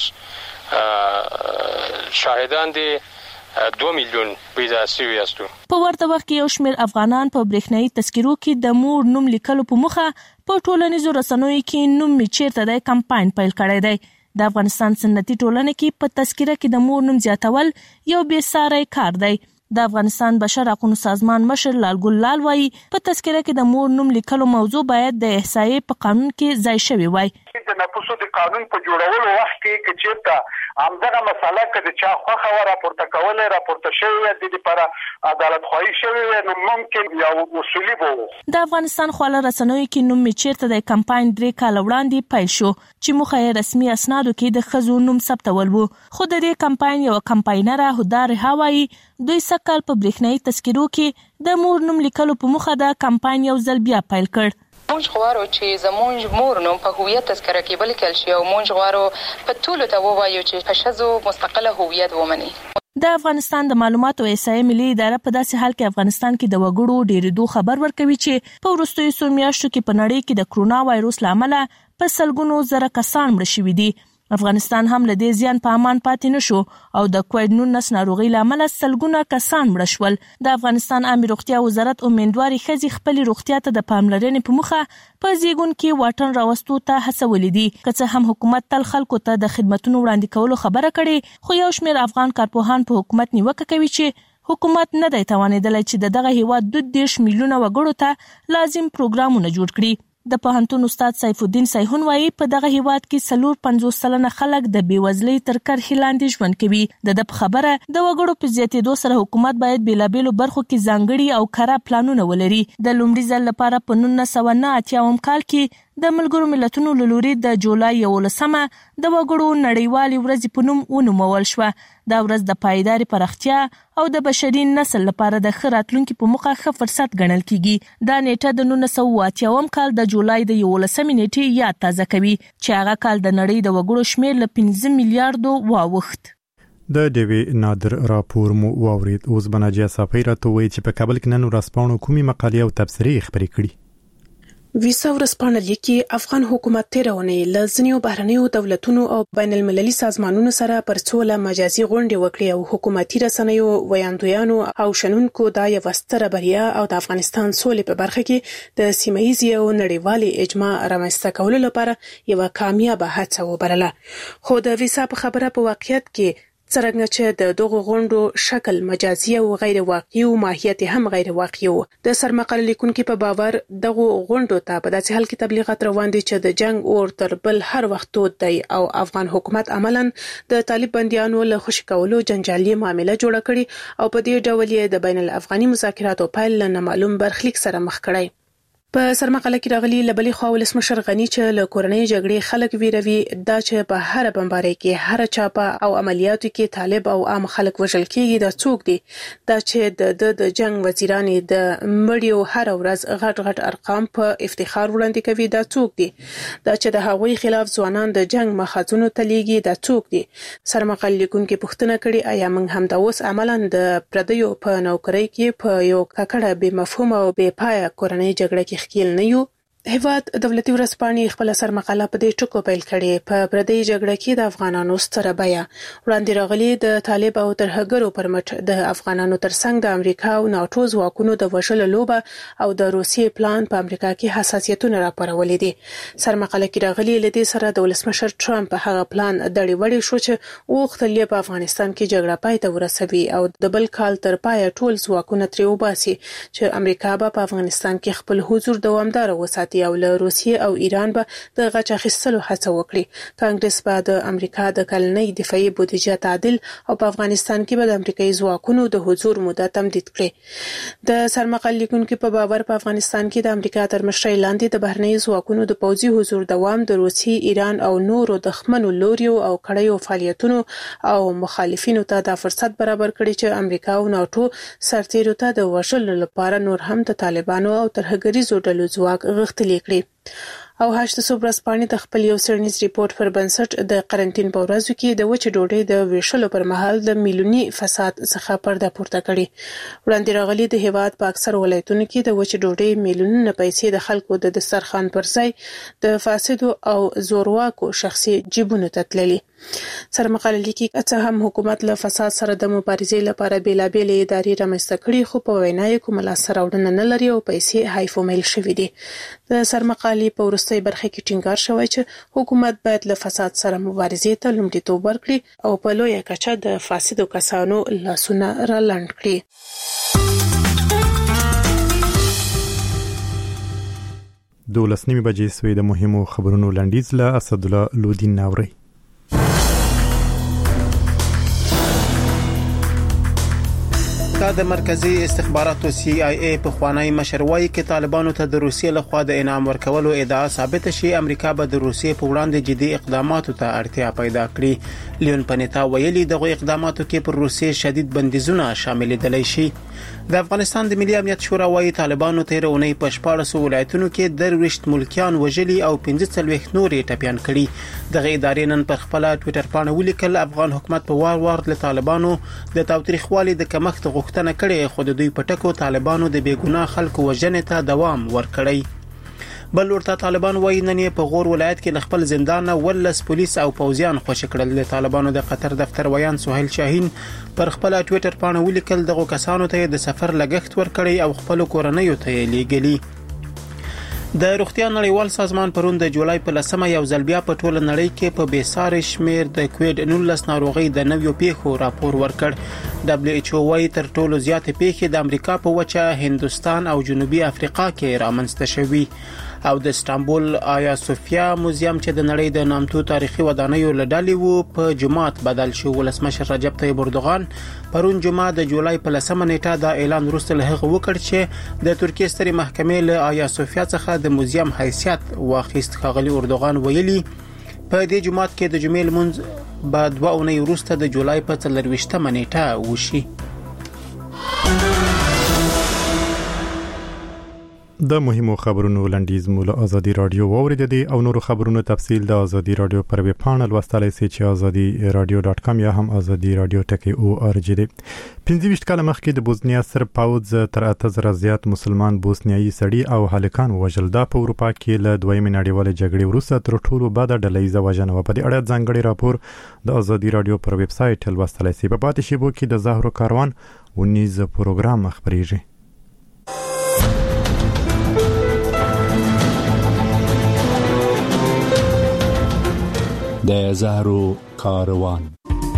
شاهدان دي دوه میلیون بیراسو یاستو. په ورته وخت کې یو شمېر افغانان په برېښنایي تذکرو کې د مور نوم لیکلو په مخه په ټولنیزو رسنیو کې نوم می چیرته د کمپاین پیل کړی دی. د افغانستان سنتي ټولنه کې په تذکره کې د مور نوم زیاتول یو بې ساري کار دی. د افغانستان بشر حقوقو سازمان مشر لالګل لال وایي په تذکره کې د مور نوم لیکلو موضوع باید د احصایې په قانون کې ځای شوی وای. د نفوسو د قانون په جوړولو وخت کې چې چیرته همدغه مسله کې د چا خوخه و راپورته کولای راپورته شوی د دې لپاره عدالت خواهی شوی نو ممکن یو اصولي وو. د افغانستان خواله رسنیو کې نوم می چیرته د کمپاین درې کال وړاندې پیل شو چې مخه رسمي اسنادو کې د خزو نوم ثبتول وو. خو د دې کمپاین یو کمپاینره هدار هوایی دوی سکهال په برېښنایي تذکرو کې د مور نوم لیکلو په مخه د کمپاین یو ځل بیا پیل کړ. مونږ غواړو چې زمونږ مور نوم په هویت تذکره کې ولیکل شي او مونږ غواړو په ټولو ته ووایو چې په ښځو مستقله هویت ومني. د افغانستان د معلوماتو او احصایې ملي اداره په داسې حال کې افغانستان کې د وګړو ډېرېدو خبر ورکوي چې په وروستیو څو میاشتو کې په نړۍ کې د کرونا وایروس له امله په سلګونو زره کسان مړه شوي دي. افغانستان هم له دې زیان په امان پاتې نشو او د کووډ نولس ناروغي له امله سلګونه کسان مړه شول. د افغانستان عامه روغتیا وزارت امیدواري ښځې خپل روغتیا ته د پاملرنې په مخه په زیږون کې واټن راوستو ته هڅولې دي. که څه هم حکومت تل خلکو ته د خدماتو وړاندې کولو خبره کړې، خو یو شمېر افغان کارپوهان په حکومت نیوکه کوي چې حکومت نه دی توانېدلی چې دغه هیواد دوه دېرش میلیونه وګړو ته لازم پروګرامونه جوړ کړي. د پوهنتون استاد سیف الدین سیحون وایي په دغه هیواد کې څلور پنځوس سلنه خلک د بېوزلۍ تر کرښې لاندې ژوند کوي. د ده په خبره د وګړو په زیاتېدو سره حکومت باید بېلابېلو برخو کې ځانګړي او کره پلانونه ولري. د لومړي ځل لپاره په نولس سوه نه اتیاوم کال کې د ملګرو ملتونو له لوري د جولای یولسمه د وګړو نړیوالې ورځې په نوم ونومول شوه. دا ورځ د پایداري پراختیا او د بشري نسل لپاره د ښه راتلونکي په موخه ښه فرصت ګڼل کیږي. دا نیټه د نولس سوه اتیاوم کال د جولای د یولسمې نیټې یاد تازه کوي چې هغه کال د نړۍ د وګړو شمېر له پنځه میلیارډو واوښت. د ډیوی نادر راپور مو واورید. اوس بناجیا صافی راته وایي چې په کابل کې نن ورځپاڼو کومې مقالې او تبصرې خپرې کړي. ویسا ورځپاڼه لیکي افغان حکومت تیرونې له ځینو بهرنیو دولتونو او بین المللي سازمانونو سره پر څوله مجازي غونډې وکړي او حکومتي رسنیو ویاندویانو او شنونکو دا یو ستره بریا او د افغانستان سولې په برخه کې د سیمه ییزې او نړیوالې اجماع رامنځته کولو لپاره یو کامیابه هڅه وبلله. خو د ویسا په خبره په واقعیت کې څرنګه چې د دغه غونډو شکل مجازي او غیر واقعي او ماهیت هم غیر واقعي و. د سرمقاله لیکونکو په باور دغه غونډو ته په داسې حال کې تبلیغات روان دي چې د جنگ اور تر بل هر وخت تود دی او افغان حکومت عملاً د طالب بنديانو له خوشي کولو جنجالي معامله جوړه کړي او په دې ډول یې د بین الافغاني مذاکراتو پیل نه معلوم برخلیک سره مخ کړي. په سرمقاله کې راغلي لبلي خو ولسمشر غنی چې له کورنۍ جګړې خلک ویروي دا چې په هر بمبارۍ کې هر چاپه او عملیاتو کې طالب او عام خلک وژل کېږي دا څوک دي. دا چې د د جنگ وزیران د مړیو هر ورځ غټ غټ ارقام په افتخار وړاندې کوي دا څوک دي. دا چې د هغوی خلاف ځوانان د جنگ مخازنو ته لیږي دا څوک دي. سرمقاله لیکونکو پوښتنه کړې آیا موږ هم دا اوس عملاً د پردیو په نوکرۍ کې په یو ککړه بې مفهوم او بې پایه کورنۍ جګړه کې خیل نه یو. هیواد دولتي ورځپاڼې خپل سرمقاله په دې ټکو پیل کړي. په پردی جګړه کې د افغانانو ستره بیه وړاندې راغلي د طالب او ترهګرو پر مټ د افغانانو ترڅنګ د امریکا او ناتو ځواکونو د وژلو لوبه او د روسیې پلان په امریکا کې حساسیتونه راپارولې دي. سرمقاله کې راغلي لدې سره د ولسمشر ټرمپ هغه پلان دړي وړي شو چې وغوښتل په افغانستان کې جګړه پای ته ورسوي او د بل کال تر پای ټول ځواکونه ترې وباسي چې امریکا به په افغانستان کې خپل حضور دوامدار وساتي او له روسیې او ایران به د غچ اخیستلو هڅه وکړي. کانګرس به د امریکا د کلنۍ دفاعي بودیجه تعدیل او په افغانستان کې به د امریکایي ځواکونو د حضور موده تمدید کړي. د سرمقاله لیکونکو په باور په افغانستان کې د امریکا تر مشرۍ لاندې د بهرنیو ځواکونو د پوځي حضور دوام د روسیې، ایران او نورو دښمنو لوریو او کړیو فعالیتونو او مخالفینو ته د فرصت برابر کړي چې امریکا او ناتو سرتیرو ته د وژلو لپاره نور هم د طالبانو او ترهګریزو ډلو ځواک غښتلي کړي. او هشت سوبرسپانې د خپل یو سرنیز ریپورت پر بنسټ د قرنټین په ورځو کې د وچې ډوډۍ د ویشلو پر مهال د میلیوني فساد څخه پرده پورته کړي. وړاندې راغلي د هیواد په اکثر ولایتونو کې د وچې ډوډۍ میلیونونه پیسې د خلکو د دسترخوان پر ځای د فاسدو او زورواکو شخصي جیبونو ته تللي. سرمقاله لیکي چې هم حکومت له فساد سره د مبارزې لپاره بیلابېل ادارې رامنځته کړي، خو په وینا یې کومه لاسته راوړنه نه لري او پیسې هایفومیل شوي دي. د سرمقالې په وروستۍ برخه کې ټینګار شوی چې حکومت باید له فساد سره مبارزې ته لومړیتوب ورکړي او په لویه کچه د فاسدو کسانو لاسونه رالنډ کړي. دولس نیمې بجې سوې د مهمو خبرونو لنډیز له اسدالله لودین ناوري. دا د مرکزی استخباراتو سی آی ای په خوانی مشر وایي چې طالبانو ته د روسیې لخوا د انعام ورکولو ادعا ثابت شي، امریکا به د روسیې په وړاندې جدي اقداماتو ته اړتیا پیدا کړي. لیون پنیتا ویلي دغه اقداماتو کې پر روسیې شدید بندیزونه شامل دي شي. د افغانستان د ملي امنیت شورا وایي طالبانو تیر اونۍ په شپاړس ولایتونو کې درويشت ملکیان وژلي او پنځه څلوېښت نورې ټپيان کړي. دغه ادارې نن پر خپل ټوئیټر باندې ولیکل افغان حکومت په وار وار له طالبانو د تاوتریخوالي د کمښت غوښتنه کړې، خو د دوی په ټکو طالبانو د بیګناه خلکو وژنې ته دوام ورکړی. بل ورته طالبان وایي نن په غور ولایت کې خپل زندان ولس پولیس او پوځیان خوشی کړل. د طالبانو د قطر دفتر ویان سہیل شاهین پر خپل ټوئیټر باندې ولیکل دغه کسانو ته د سفر لګښت ورکړی او خپل کورنۍ ته لیږلي. د روغتیا نړیوال سازمان پرون د جولای په لسمه یو ځل بیا په ټوله نړۍ کې په بیسار شمیر د کووډ نولس ناروغي د نویو پیښو راپور ورکړ. دبليو ایچ او وايي تر ټولو زیات پیښې د امریکا په وچه، هندستان او جنوبي افریقا کې رامنځته شوي. او د استانبول آیا صوفیا موزیم چې د نړۍ د نامتو تاریخي ودانیو لډالې وو په جماعت بدل شو. ولسمشر رجب طیب اردوغان پرون جمعه د جولای په لسمه نیټه د اعلان وروسته له هغه وکړ چې د ترکیه سترې محکمې له آیا صوفیا څخه د موزیم حیثیت واخیست. ښاغلي اردوغان ویلي په دې جماعت کې د جمعې لمونځ بعد دوه اونۍ وروسته د جولای په څلرویشتمه نیټه وشي. د مهمو خبرونو لنډیز مولا ازادي رادیو واوریدي او نورو خبرونو تفصیل د ازادي رادیو پر ویب پاڼه لوستلای شئ چې ازادي رادیو ډاټ کام یا هم ازادي رادیو ټکی او ار جی دی. پنځه ویشت کاله مخکې د بوسنیا سر پاوز تر اته زره زیات مسلمان بوسنیایي سړي او هلکان وژل. دا په اروپا کې له دویمې نړیوالې جګړې وروسته تر ټولو بده ډلهیزه وژنه و. په دې اړه ځانګړی راپور د ازادي رادیو پر ویب سټ لوستلای شئ. په پاتې شیبو کې د زهرو کاروان ونیز پروګرام خبريږي. د زهرو کاروان.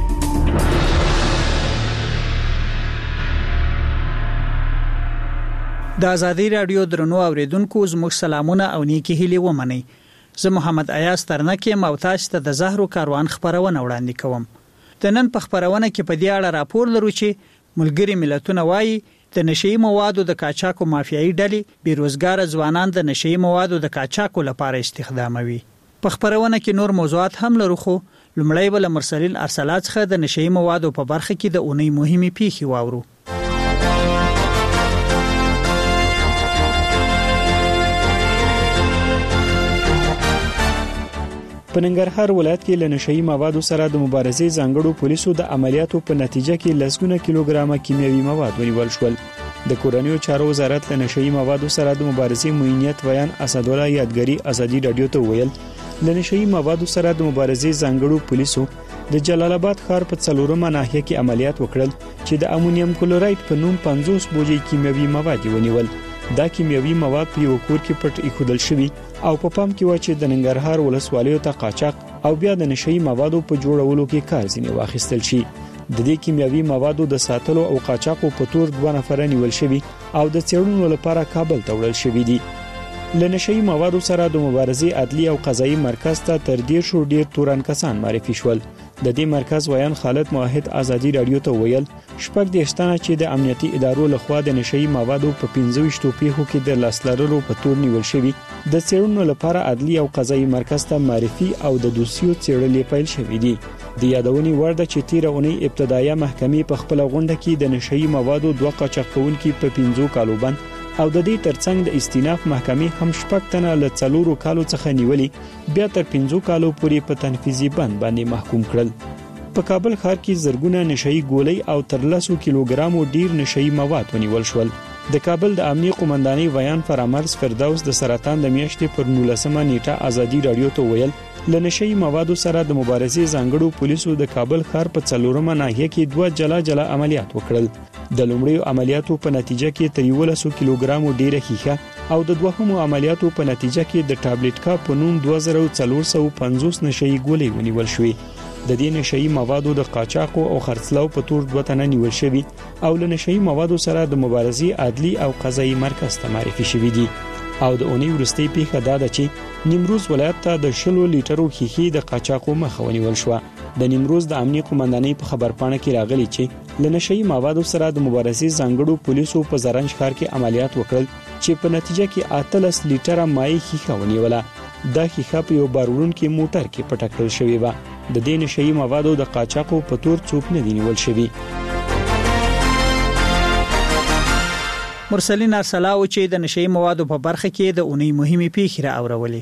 د ازادي رادیو درنو اوریدونکو زموږ سلامونه او نیکی هیلې ومنئ. زه محمد ایاز ترنکې او تاسو ته د زهرو کاروان خبرونه وړاندې کوم. د نن په خبرونه کې په دې اړه راپور لرو چې ملګری ملتونه وایي د نشئی موادو د کاچاکو مافیایي ډلې بیروزګار ځوانان د نشئی موادو د کاچاکو لپاره استخداموي. په خبرونه کې نور موضوعات هم لرو، خو لومړی بل مرسلین ارسلات څخه د نشئی موادو په برخه کې د اونۍ مهمه پیښې واورو. په ننګرهار ولایت کې له نشئی موادو سره د مبارزې ځانګړو پولیسو د عملیاتو په نتیجه کې لسګونه کیلوګرامه کیمیاوي مواد ونیول شول. د کورنیو چارو وزارت له نشئی موادو سره د مبارزې موینیت ویان اسدالله یادګری ازادي رادیو ته ویل له نشئی موادو سره د مبارزې ځانګړو پولیسو د جلال آباد ښار په څلورمه ناحیه کې عملیات وکړل چې د امونیم کلورایډ په نوم پنځوس بوجي کیمیاوي مواد ونیول. دا کیمیاوي مواد په یو کور کې پټ ایښودل شوي او په پام کې و چې د ننګرهار ولسوالیو ته قاچاق او بیا د نشئی موادو په جوړولو کې کار ځینې واخیستل شي. د دې کیمیاوي موادو د ساتلو او قاچاقو په تور دوه نفر نیول شوي او د څېړنو لپاره کابل ته وړل شوي دي. له نشئی موادو سره د مبارزې عدلی او قضایي مرکز ته تر ډیر شو ډیر تورن کسان معرفي شول. د دې مرکز ویان خالد موحد ازادي رادیو ته ویل شپږ دیشتانه چې د امنیتي ادارو لخوا د نشئی موادو په پنځه ویشت پیښو کې د لاسلرلو په تور نیول شوي د څېړنو لپاره عدلی او قضایي مرکز ته معرفي او د دوسیو څېړلې پیل شوې دي. د یادونې وړ ده چې تیر اونۍ ابتدایي محکمې په خپل غونډه کې د نشئی موادو دوه قاچاق کوونکي په پنځو کالو باندې او د دې ترڅنګ د استیناف محکمې هم شپږ تنه له څلورو کالو څخه نیولې بیا تر پنځو کالو پورې په تنفیذي بند باندې محکوم کړل. په کابل ښار کې زرګونه نشئی ګولۍ او تر لسو کیلوګرامو ډیر نشئی مواد ونیول شول. د کابل د امنیه قومندانۍ ویان فرامرز فردوس د سرطان د میاشتې پر نولسمه نیټه ازادي رادیو ته ویل له نشئی موادو سره د مبارزې ځانګړو پولیسو د کابل ښار په څلورمه ناحیه کې دوه جلا جلا عملیات وکړل. د لومړیو عملیاتو په نتیجه کې تر یولسو کیلوګرامو ډیره ښیښه او د دوهمو عملیاتو په نتیجه کې د ټابلیټ کا په نوم دوه زره څلور سوه پنځوس نشئی ګولۍ ونیول شوې. د دې نشئی موادو د قاچاقو او خرڅلاو په تور دوه تنه نیول شوي او له نشئی موادو سره د مبارزې عدلي او قضایي مرکز ته معرفي شوي دي. او د اونۍ وروستۍ پیښه دا ده چې نیمروز ولایت ته د شلو لیټرو ښیښې د قاچاقو مخه ونیول شوه. د نیمروز د امنیه قومندانۍ په خبرپاڼه کې راغلي چې له نشئی موادو سره د مبارزې ځانګړو پولیسو په زرنج ښار کې عملیات وکړل چې په نتیجه کې اتلس لیټره مایع ښیښه ونیوله. دا ښیښه په یو بار وړونکي موټر کې پټه کړل شوې وه. د دې نشئی موادو د قاچاقو په تور څوک نه دی نیول شوی. مرسلین ارسلاو چې د نشئی موادو په برخه کې د اونۍ مهمه پیښه را اورولې.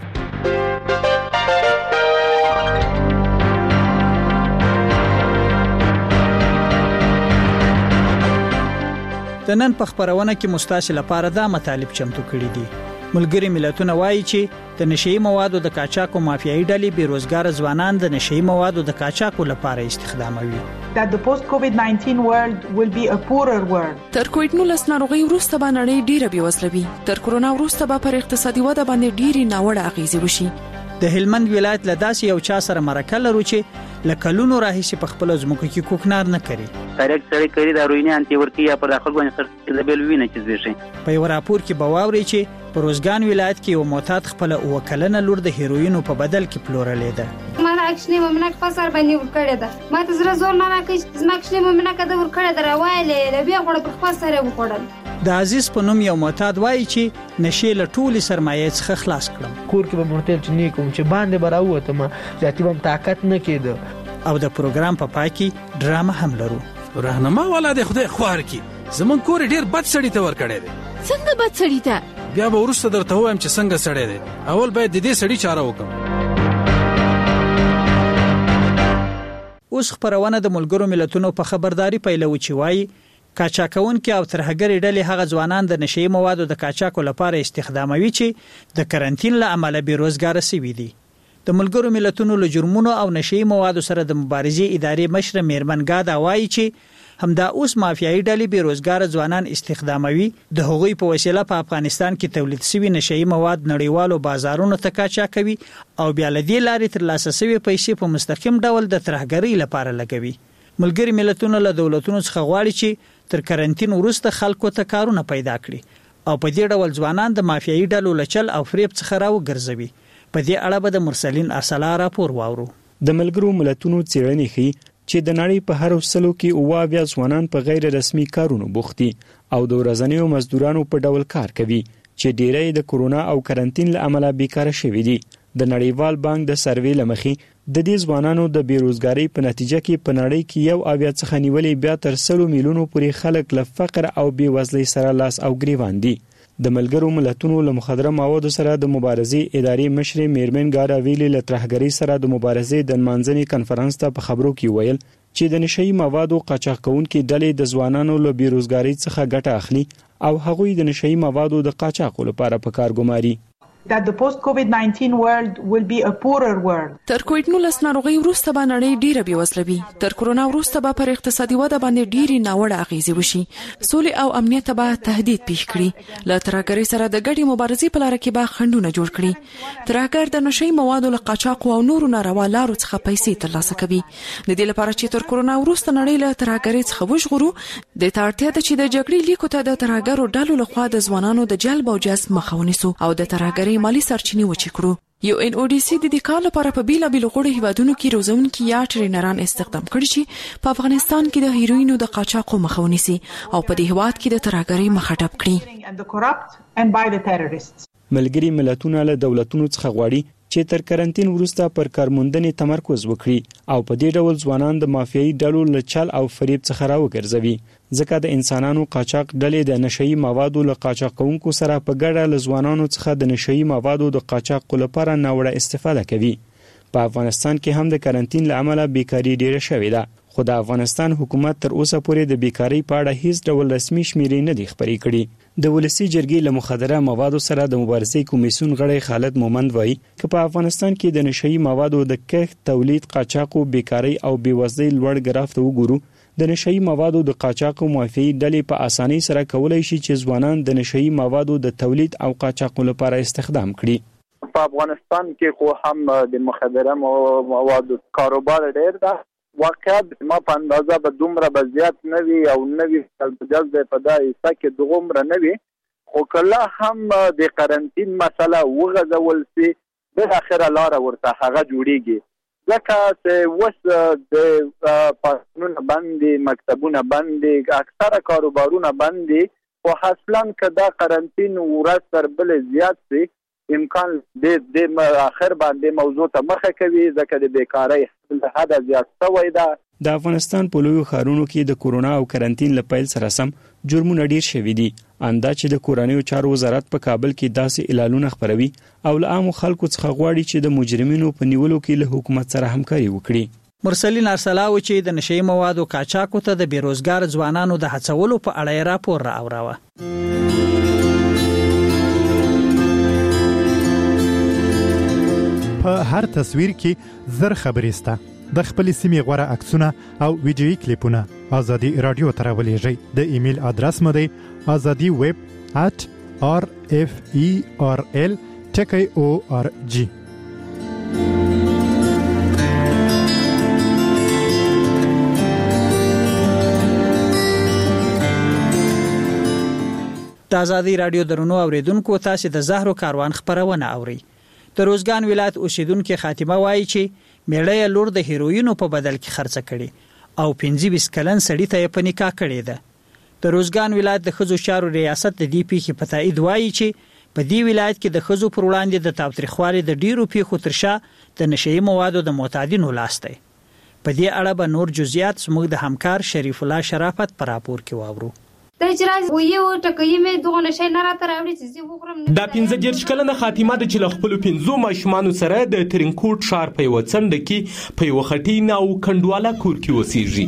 د نن په خبرونه کې مستاسل لپاره دا مطالب چمتو کړی دي. ملګری ملتونه وایي چې د نشئی موادو د قاچاقو مافیایي ډلې بیروزګار ځوانان د نشئی موادو د قاچاقو لپاره استخداموي. That the post-COVID nineteen world will be a poorer world. تر کووډ نولس ناروغي وروسته به نړۍ ډیره بېوزله وي. تر کورونا وروسته به پر اقتصادي وده باندې ډیرې ناوړه اغیزې وشي. د هلمند ولایت له داسې یو چا سره مرکه لرو چې لکلونو راهیسې په خپل ځمکو کې کوکنار نه کوي. ډایرکټ سړی کوي دا روینه انټي ورکی یا پر خپل باندې سر د بیل وینه چې زیږي. په یو راپور کې بواوري چې په روزګان ولایت کې یو معتاد خپل وکلنه لور د هیروینو په بدل کې پلورلې ده. ما اکشنی ممنه فسر باندې ور کړی ده. ما ته زړه زور نه راکې چې ما اکشنی ممنه کده ور کړی ده راوایلې بیا غوړ په خپل سره وکړل. د عزیز په نوم یو معتاد وایي چې نشي له ټولې سرمایې څخه خلاص کړم. کور کې به مرتل چې نه کوم چې باندې براوته ما ذاتي بم طاقت نه کېده. او د پروګرام په پای کې ډرامه هم لرو. راهنما والا د خدای خوار کی زمون کور ډیر بد سړی ته ور کړی دی. څنګه بد سړی ته؟ بیا به ورسته درته وایم چې څنګه سړی دی. اول باید د دې سړی چاره وکم. اوس خبرونه د ملګرو ملتونو په خبرداري پیلو چې وایي قاچاقونکي او ترهګری ډلې هغه ځوانان د نشئی موادو د قاچاقو لپاره استخداموي چې د کرنټین له امله بیروزګار شوي دي. د ملګرو ملتونو له جرمونو او نشئی موادو سره د مبارزې ادارې مشر میرمن ګادا وایي چې همدا اوس مافیایي ډلې بیروزګار ځوانان استخداموي. د هغوی په وسیله په افغانستان کې تولید شوي نشئی مواد نړیوالو بازارونو ته قاچاق کوي او بیا له دې لارې ترلاسه شوي پیسې په مستقیم ډول د ترهګرۍ لپاره لګوي. ملګری ملتونه له دولتونو څخه غواړي چې تر کرنټین وروسته خلکو ته کارونه پیدا کړي او په دې ډول ځوانان د مافیایي ډلو لچل او فریب څخه راوګرځوي. په دې اړه به د مرسلین ارسلا راپور واورو. د ملګرو ملتونو څېړنې ښيي چې د نړۍ په هر وسلو کې اوه اویا ځوانان په غیر رسمي کارونو بوخت دي او د ورځنیو مزدورانو په ډول کار کوي چې ډیری د کورونا او کرنټین له امله بیکاره شوي دي. د نړیوال بانک د سروې لمخې د دې ځوانانو د بیروزګاری په نتیجه کې په نړۍ کې یو اویا څخه نیولې بیا تر سلو میلیونو پورې خلک له فقر او بیوزلۍ سره لاس او ګریوان دي. د ملګرو ملتونو له مخدره موادو سره د مبارزې ادارې مشر میرمن ګادا ویلي له ترهګرۍ سره د مبارزې د منځني کنفرانس ته په خبرو کې ویل چې د نشئی موادو قاچاق کوونکي ډلې د ځوانانو له بیروزګاری څخه ګټه اخلي او هغوی د نشئی موادو د قاچاق لپاره په کار ګماري. That the post-COVID nineteen world will be a poorer world. تر کووډ نولس ناروغي وروسته به نړۍ ډیره بېوزله وي. تر کورونا وروسته به پر اقتصادي وده باندې ډیرې ناوړه اغیزې وشي. سولې او امنیت به تهدید پیښ کړي. له ترهګرۍ سره د ګډې مبارزې په لاره کې به خنډونه جوړ کړي. ترهګر د نشئی موادو له قاچاق او نورو ناروا لارو څخه پیسې ترلاسه کوي. د دې لپاره چې تر کورونا وروسته نړۍ له ترهګرۍ څخه وژغورو د تاړتیا ده چې د جګړې لیکو ته د ترهګرو ډلو لخوا د ځوانانو د جلب او جذب مخه ونیسو او د ترهګرۍ مالی سرچینې وچې کړو. یو ان او ډي سي د دې کار لپاره په بیلا بیل غوړو هیوادونو کې روزونکي یا ټرینران استخدام کړي چې په افغانستان کې د هیروینو د قاچاقو مخه ونیسي او په دې هیواد کې د ترهګرۍ مخه ډب کړي. ملګری ملتونه له دولتونو څخه غواړي چې تر کرنټین وروسته پر کارموندنې تمرکز وکړي او په دې ډول ځوانان د مافیایي ډلو له چل او فریب څخه راوګرځوي. ځکه د انسانانو قاچاق ډلې د نشئی موادو له قاچاقونکو سره په ګډه له ځوانانو څخه د نشئی موادو د قاچاق لپاره ناوړه استفاده کوي. په افغانستان کې هم د کارانتین له امله بیکاری ډیره شوې ده، خو د افغانستان حکومت تر اوسه پورې د بیکاری په اړه هیڅ ډول رسمي شمیرې نه دي خپرې کړي. د ولسی جرګې له مخدره موادو سره د مبارزې کمیسیون غړی خالد مومند وایي چې په افغانستان کې د نشئی موادو د کښت، تولید، قاچاق او بیکاری او بیوزلۍ لوړ ګراف ته وګورو، د نشئی موادو د قاچاق او موافقي ډلې په اسانۍ سره کولای شي چې ځوانان د نشئی موادو د تولید او قاچاق لپاره استخدام کړي. په افغانستان کې خو هم د مخدره موادو کاروبار ډیر ده. واقعیت ما په اندازه به دومره به زیات نه وي او نه وي جذب په دا حصه کې دومره نه وي، خو کله هم د قرنطین مسله وغځول سي د اخره لار ورته هغه جوړیږي، ځکه چې وس د پاسونو باندې مکتبونه باندې اکثره کاروبارونه باندې او اصلا کدا قرنطین ورځ تر بل زیات سي امکان د د اخر باندې موضوع ته مخه کوي، ځکه د بیکاری حد زیات شوی ده. د افغانستان په لویو ښارونو کې د کورونا او کرنټین له پیل سره سم جرمونه ډیر شوي دي. اندا چې د کورنیو چارو وزارت په کابل کې داسې اعلانونه خبروي او له عامو خلکو څخه غواړي چې د مجرمینو په نیولو کې له حکومت سره همکاري وکړي. مرسلین ارسلاو چې د نشئی موادو قاچاقو ته د بیروزګار ځوانانو د هڅولو په اړه راپور راوړاوه. په هر تصویر کې زر خبرې سته. د خپل سیمې غوړه عکسونه او ویډیويي کلیپونه ازادي رادیو ته راولېږئ. د ایمیل ادرس مو دی azadi web at r f e r l ټکی او ار جی. د ازادي رادیو درنو اوریدونکو تاسو د زهرو کاروان خبرونه اوري. د روزګان ولایت اوسیدونکو خاتمه وایي چې میړه لور د هیروینو په بدل کې خرڅ کړي او پنځه ویشت کلن سړی ته په نکاح کړي ده. د روزګان ولایت د خزو چارو ریاست د دی پی کې پتاید وایي چې په دې ولایت کې د خزو پر وړاندې د تاوتریخوالي د ډیرو پیښو ترشا د نشئی موادو د معتادینو لاس دی. په دې اړه به نور جزئیات زموږ د همکار شریف الله شرافت پر راپور کې واورو. د اجراز ویو ټکې مې دغه نشي نه راته راوړي چې زه وګورم. دا پنځه دېرش کلنه خاتمه د چې له خپلو پنځو ماشومانو سره د ترینکوټ ښار په یوه څنډه کې په یوه خټین او کنډواله کور کې اوسېږي.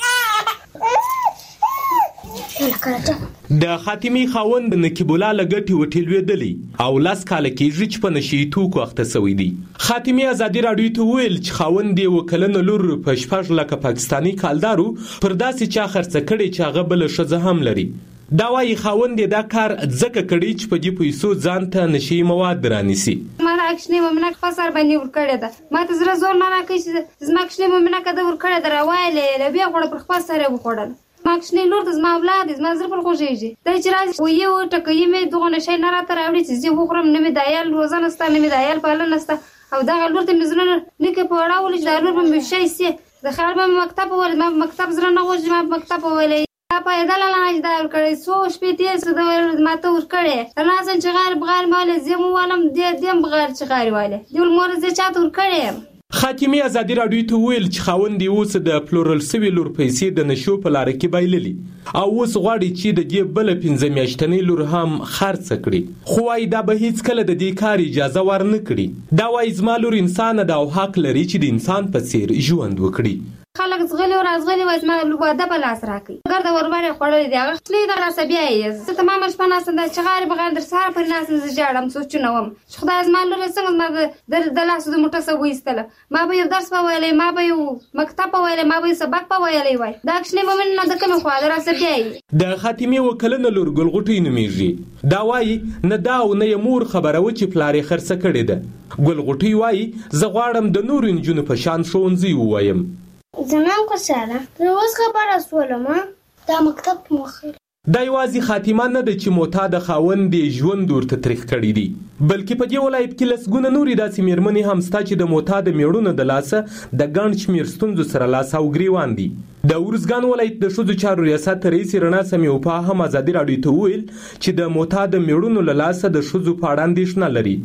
د خاتمې خاوند نقیب الله له ګټې وټیلوېدلی او لس کاله کېږي چې په نشي توکو اخته سوی دی. خاتمې ازادي راډیو ته وویل چې خاوند یې اووه کلنه لور په شپږ لکه پاکستاني کالدارو پر داسې چا خرڅه کړې چې هغه بله ښځه هم لري. دا وایي خاوند یې دا کار ځکه کړی چې په دې پیسو ځان ته نشئی مواد رانیسي. ما اکشنې ممنه خسر باندې ورکړې ده، ما ته زړه زور نه راکړي چې زما اکشنې ممنه کده ورکړې ده راوایلې بیا غوړه پر خپل سره وخوړل. ما اکشنې لور د زما اولاد زما زړه پر خوږیږي. دا چې راځي و یو ټکې مې دغه نشي نه راته راوړي چې زه وخورم، نه مې دایال روزانه ستا نه مې دایال پالنه ستا او دا لور ته مې زړه نه کې په اړه ولې دا لور مې شي سي د خال په مکتب ول ما مکتب زړه نه وځي ما مکتب ولې په دلا لاج دا ور کړې سو شپې دې څه دا ما ته ور کړې نه ځن چې غار بغار مال زمو ولم دې دیم بغار چې غار والے دې مور زه چاته ور کړې. خاتمې ازادي راډیو ته ویل چې خاوند یې اوس د پلورل سوي لور پیسې د نشو په لار کې بایللي او اوس غواړي چې د دې بل پنځه میاشتنۍ لور هم خرڅ کړي، خو وايي دا به هیڅ کله د دې کار اجازه ورنه کړي. دا وايي زما لور انسان ده او حق لري چې د انسان په څیر ژوند وکړي. خلک زغلی او رازغلی وای زما واده په لاس راکړي ګرده ورباندې خوړلې دی هغه خپلې د راسه بیا یې زه تمام شپه ناستم دا چغارې بغیر در سهار پورې ناستم زه ژاړم سوچونه وم چې خدای زما لور څنګه زما د لاسو د موټه څه وایستله ما به یو درس په ویلی ما به یو مکتب په ویلی ما به یو سبق په ویلی وای دا کښنې به مې نه د کومې خوا د راسه بیا یې. د خاتمې اووه کلنه لور ګلغوټۍ نومیږي. دا وایي نه دا او نه یې مور خبره و چې پلار یې خرڅه کړې ده. ګلغوټۍ وایي زه غواړم د نورو نجونو په شان ښوونځي ووایم. زمان خوشاله زه اوس خبره شولم دا مکتب مخې. دا یوازې خاتمه نه ده چې معتاده خاوند یې ژوند ورته تریخ کړی دی، بلکې په دې ولایت کې لسګونه نورې داسې مېرمنې هم سته چې د معتاده مېړونو د لاسه د ګڼ شمېر ستونزو سره لاس او ګریوان دي. د ارزګان ولایت د ښځو چارو ریاست رئیس رڼا سمیوپا هم ازادي راډیو ته وویل چې د معتاده مېړونو له لاسه د ښځو په اړه اندېښنه لري.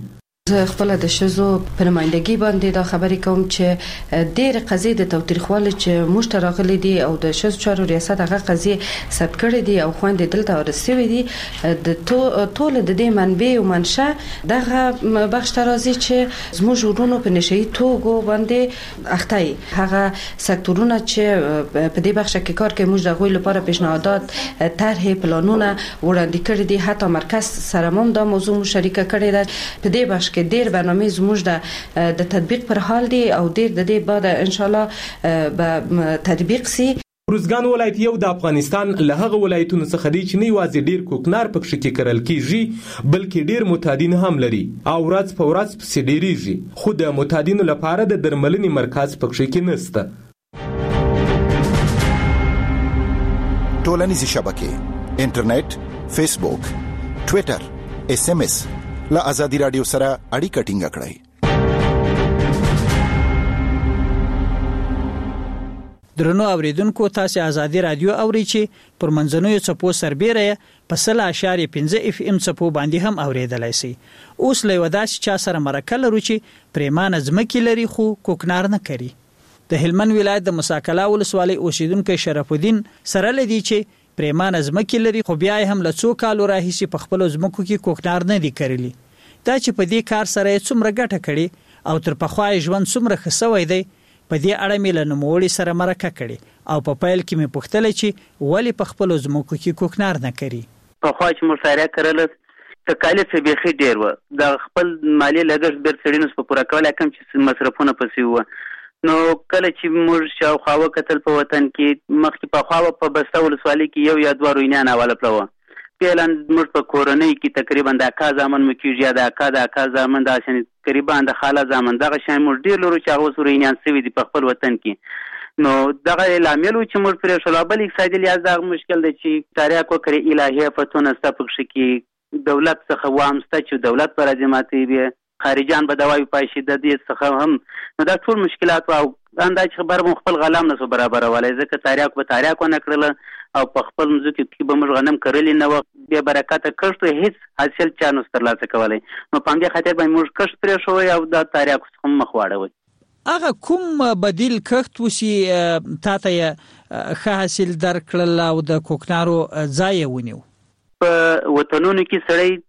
زه خپل د شزو په نمائندګي باندې دا خبرې کوم چې ډېر قضیې د توتریخوالي چې موږ ته راغلي دي او د شزو چارو ریاست هغه قضیې ثبت کړې دي او خويندې دلته ورسېوي دي د ټول د دې منبع او منشأ دغه بخش ترازی چې زموږ ورونو په نشئی توګه باندې اخته هغه سکتورونه چې په دې بخش کې کار کوي موږ د غوي لپاره پیشنهادات طرح پلانونه وړاندې کړې دي حتی مرکز سره هم دا موضوع مشارکه کړې ده په دې بخش کې ډېر برنامه زموږ د د تطبیق پر حال دي او ډېر د دې بعد ان شاء الله به تطبیق سي. روزګان ولایت یو د افغانستان له هغه ولایتونو څخه دی چې نه یوازې ډیر کوکنار پکښ کې کرل کیږي بلکې ډیر متادین هم لري او ورځ په ورځ پسې ډیریږي خو د متادینو لپاره د درملنې مرکز پکښ کې نشته. ټولنیزې شبکې انټرنیټ فیسبوک ټوئیټر ایس ایم ایس له ازادي رادیو سره اړیکه ټینګه کړئ. درنو اوریدونکو تاسو ازادي رادیو اوري چې پر منځنوي چپو سربېره په سل اشاریه پنځه اف ام چپو باندې هم اوریدلای شي. اوس له وداس چا سره مرکه لرو چې پریمان ځمکې لري خو کوکنار نه کوي. د هلمند ولایت د مساکلا ولسوالۍ اوسیدونکو شرف الدین سره لدی چې پریمان ځمکې لري خو بیا هم له څو کالو راهیسي په خپل ځمکو کې کوکنار نه دي کړلی. دا چې په دې کار سره څومره ګټه کړي او تر پخوای ژوند څومره خسوي دی په دې اړه مې له نوموړي سره مرکه کړي او په پیل کې مې پوښتل چې ولی په خپل ځمکو کې کوکنار نه کوي. په خوا چې مشارکت کړل تکالیف به ډیر و د خپل مالی لګښت بیر سړینوس په پوره کول کم چې مصرفونه پسې و نو کله چې موږ شاوخوا وکتل په وطن کې مخکې په خوا په بسته ولسوالۍ کې یو یا دوه روینان اواله پلوه پیلان موږ په کورنۍ کې تقریبا د اکا زامن مو کېږي یا د اکا د اکا زامن د شان تقریبا د خاله زامن دغه شان موږ ډیر لرو چې هغه روینان سوي دي په خپل وطن کې نو دغه لامل چې موږ پرې شو بل اقتصادي لحاظ دا مشکل دی چې تاریخ وکړي الهي فتونه ستپښ کې دولت څخه وامسته چې دولت پر ازماتي وي خارجان به دوای پایشي د دې څخه هم نو دا ټول مشکلات او انداز خبر مو خپل غلام نسو برابر ولای ځکه تاریخ به تاریخ ونه کړل او په خپل مزو کې به موږ غنم کړلی نه و به برکت کښته هیڅ حاصل چا نو ترلاسه کولای نو په دې خاطر به موږ کښت پرې شو او دا تاریخ هم مخواړوي. هغه کوم بدیل کښت وسی تاته ښه حاصل درکړل او د کوکنارو ځای ونیو په وطنونو کې سړی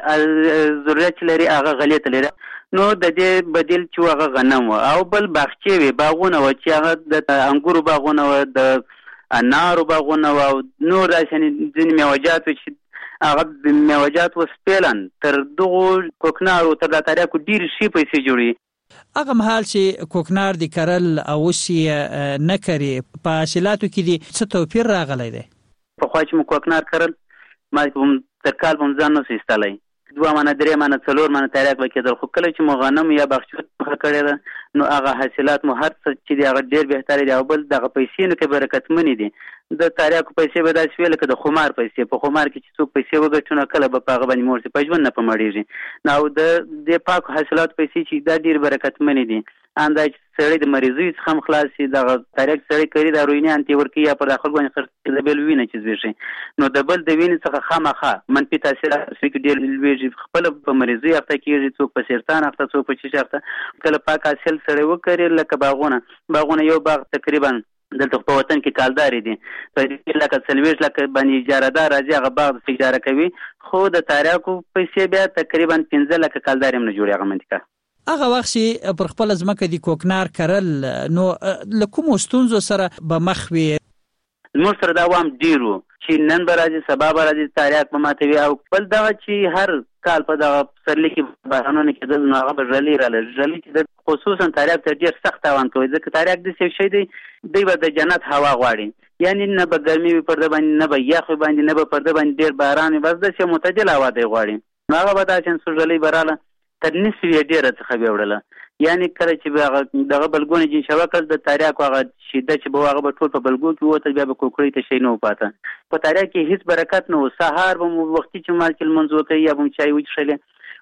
ډېر ضرورت لري هغه غلیت لري نو د دې بدیل چې هغه غنم او بل باغچې وي باغونه و چې هغه د انګورو باغونه و د انارو باغونه و نور داسې ځینې میوجات چې هغه میوجات و سپیلن تر دغو کوکنارو تر د تاریخو ډېر شي پیسې جوړي هغه مهال چې کوکنار دی کرل او سی نه کوي په حاصلاتو کې دي څه توپیر راغلی دی. په خوا چې مو کوکنار کرل ما کوم تر کال په ځان نو سیستلای دوه مانه درې مانه څلور مانه تاریخ وکړل خو کله چې مو غنم یا باغچه مخه کړی نو هغه حاصلات مو هر څه چې دی هغه ډیر بهتري دی او بل دغه پیسې نو کې برکت منی دي د تاریخ پیسې به داسې ویل کده خمار پیسې په خمار کې چې څوک پیسې وګټونه کله به پاغه باندې مورسي پجون نه پمړيږي نو د د پاک حاصلات پیسې چې دا ډیر برکت منی دي انداز سړی د مریضي څخه خلاصي د تاریخ سړی کوي د روینه انتی ورکی یا پر داخل باندې خرڅ د بل وینه چې زوي نو د بل د وینې څخه خامخه منفي تاثیر سې کې ډیر لویږي خپل په مریضي اخته کیږي څوک په سرطان اخته څوک په چیش اخته کله پاک حاصل سړی وکړي لکه باغونه باغونه یو باغ تقریبا دلته په وطن کې کالداري دي په دې لکه سلويش لکه باندې اجاره دار راځي هغه باغ اجاره کوي خو د تاریخو پیسې بیا تقریبا پنځه لکه کالداري هم نه جوړي هغه منطقه هغه وخت چې پر خپل ځمکه د کوکنار کرل نو لکوم ستونزو سره به مخ وي موږ سره دا وام ډیرو چې نن به راځي سبا به راځي تاریخ په ماتوي او بل دا چې هر کال په دغه سرلی کې بارانونه کېدل نو هغه به ژلې راله ژلې چې د خصوصا تاریخ ته ډېر سخت تاوان کوي ځکه تاریخ داسې شی دی دوی به د جنت هوا غواړي یعنی نه به ګرمي وي پر ده باندې نه به یخ وي باندې نه به پر ده باندې ډېر باران وي بس داسې معتدل هوا دی غواړي نو هغه به داسې څو ژلې به راله تر نصف یې ډېره څخه بیا وړله یعنی کله چې به هغه دغه بلګونه جین شوه کړل د تاریخ هغه شیده چې به هغه به ټول په بلګو کې ووتل بیا به کوکړۍ ته شی نه وپاته په تاریخ کې هیڅ برکت نه و سهار به مو وختي چې مال کې لمونځ وکړئ یا به مو چای وڅښلې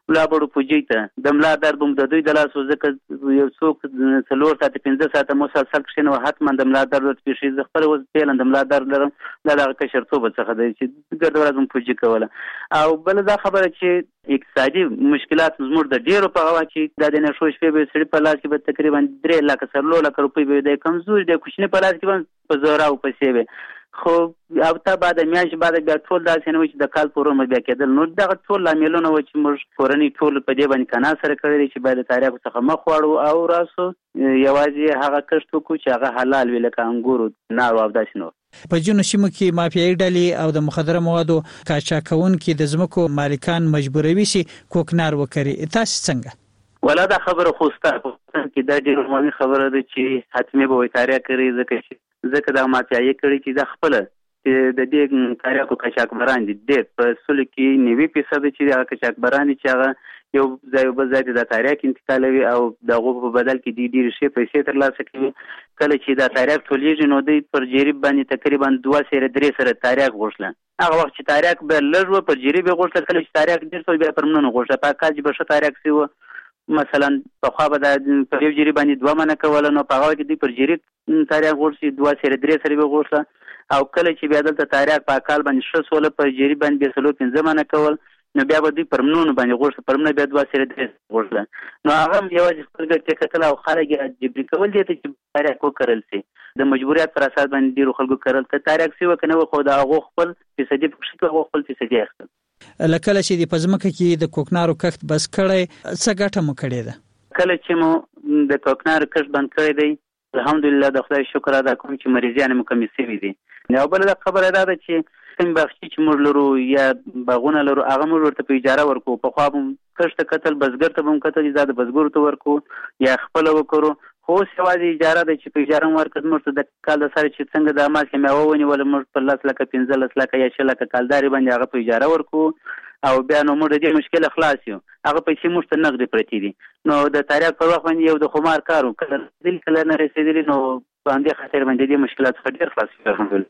ولا بړو پوجیته د ملا درد هم د دوی د لاسو ځکه یو څوک څلور ساعته پنځه ساعته مسلسل کښینو حتما د ملا درد ورته پیښیږي. زه خپله اوس فعلا د ملا درد لرم، دا د هغه کشرتوبه څخه دی چې ګرده ورځ هم پوجي کوله. او بله دا خبره چې اقتصادي مشکلات زموږ د ډېرو په هوا چې دا د نښو شپې به سړي په لاس کې به تقریبا درې لکه څلور لکه روپۍ به د کمزوري د کوچني په لاس کې به په زوراو پسې وي. خو او ته بعد میاشت بعد بیا ټول داسې نه وي چې د کال په ورځ بیا کېدل. نو دغه ټول لاملونه وو چې موږ کورنۍ ټول په دې باندې کنا سره کړی دی چې باید د تاریخو څخه مخ واړو او راسو یوازې هغه کښت وکړو چې هغه حلال وي لکه انګورو نارو او داسې نور. په ځینو سیمو کې مافیایي ډلې او د مخدره موادو قاچاقونکي د ځمکو مالکان مجبوروي چې کوکنار وکړي. تاسو څنګه؟ ولا دا خبره خو ستاسو کې دا ډېر مهمه خبره ده چې حتمي به وي تاریخ کوي ځکه چې ځکه دا مافیایي کړي چې دا خپله چې د دې تاریخو قاچاقبران دي ډېر په سلو کې نوي فیصد چې هغه قاچاقبران دي چې هغه یو ځای او بل ځای ته د تاریخ انتقالوي او د هغو په بدل کې دي ډېرې ښې پیسې ترلاسه کوي. کله چې دا تاریخ ټولېږي نو دوی پر جریب باندې تقریبا دوه سره درې سره تاریخ غوښتله. هغه وخت چې تاریخ به لږ وه پر جریب یې غوښتله، کله چې تاریخ ډېر شو بیا پر مننه غوښتله. په کال چې به ښه تاریخ شوی وه مثلا پخوا به دا پر یو جریب باندې دوه منه کوله، نو په هغه کې دوی پر جریب تاریخ غوښتي دوه سره درې سره به غوښتله. او کله چې بیا دلته تاریخ په کال باندې ښه سوله پر جریب باندې بیا څلور پنځه منه کول، نو بیا به دوی پر منونو باندې غوښته، پر منه بیا دوه سره درې غوښتله. نو هغه هم یوازې خپل ګټې کتل او خلک یې جبري کول دې ته چې تاریخ وکرل شي. د مجبوریت پر اساس باندې ډېرو خلکو کرل که تاریخ شوی که نه وي، خو د هغو خپل فیصدي پکښې که هغو خپل فیصدي اخیستل. لکله چې د په ځمکه کې د کوکنارو کښت بس کړی، څه ګټه مو کړې ده؟ کله چې مو د کوکنارو کښت بند کړی دی الحمدلله د خدای شکر ادا کوم چې مریضیان مو کمې شوي دي. یو بله خبره دا ده چې کوم باغچې چې موږ لرو یا باغونه لرو هغه موږ ورته په اجاره ورکوو. پخوا به کښت ته کتل، بزګر ته به هم کتل چې دا د بزګرو ته ورکوو یا خپله وکړو. خو اوس یوازې اجاره ده چې په اجاره هم ورکړو. موږ ته د کال د سره چې څنګه د ماسکې میوه ونیوله موږ په لس لکه پنځلس لکه یا شل لکه کالدارې باندې هغه په اجاره ورکوو او بیا نو موږ د دې مشکله خلاص یو. هغه پیسې موږ ته نغدې پرتې دي. نو د تاریخ پر وخت باندې یو د خمار کار و، کله رسېدلي کله نه رسېدلي، نو په همدې خاطر باندې دې مشکلات څخه ډېر خلاص شوي الحمدلله.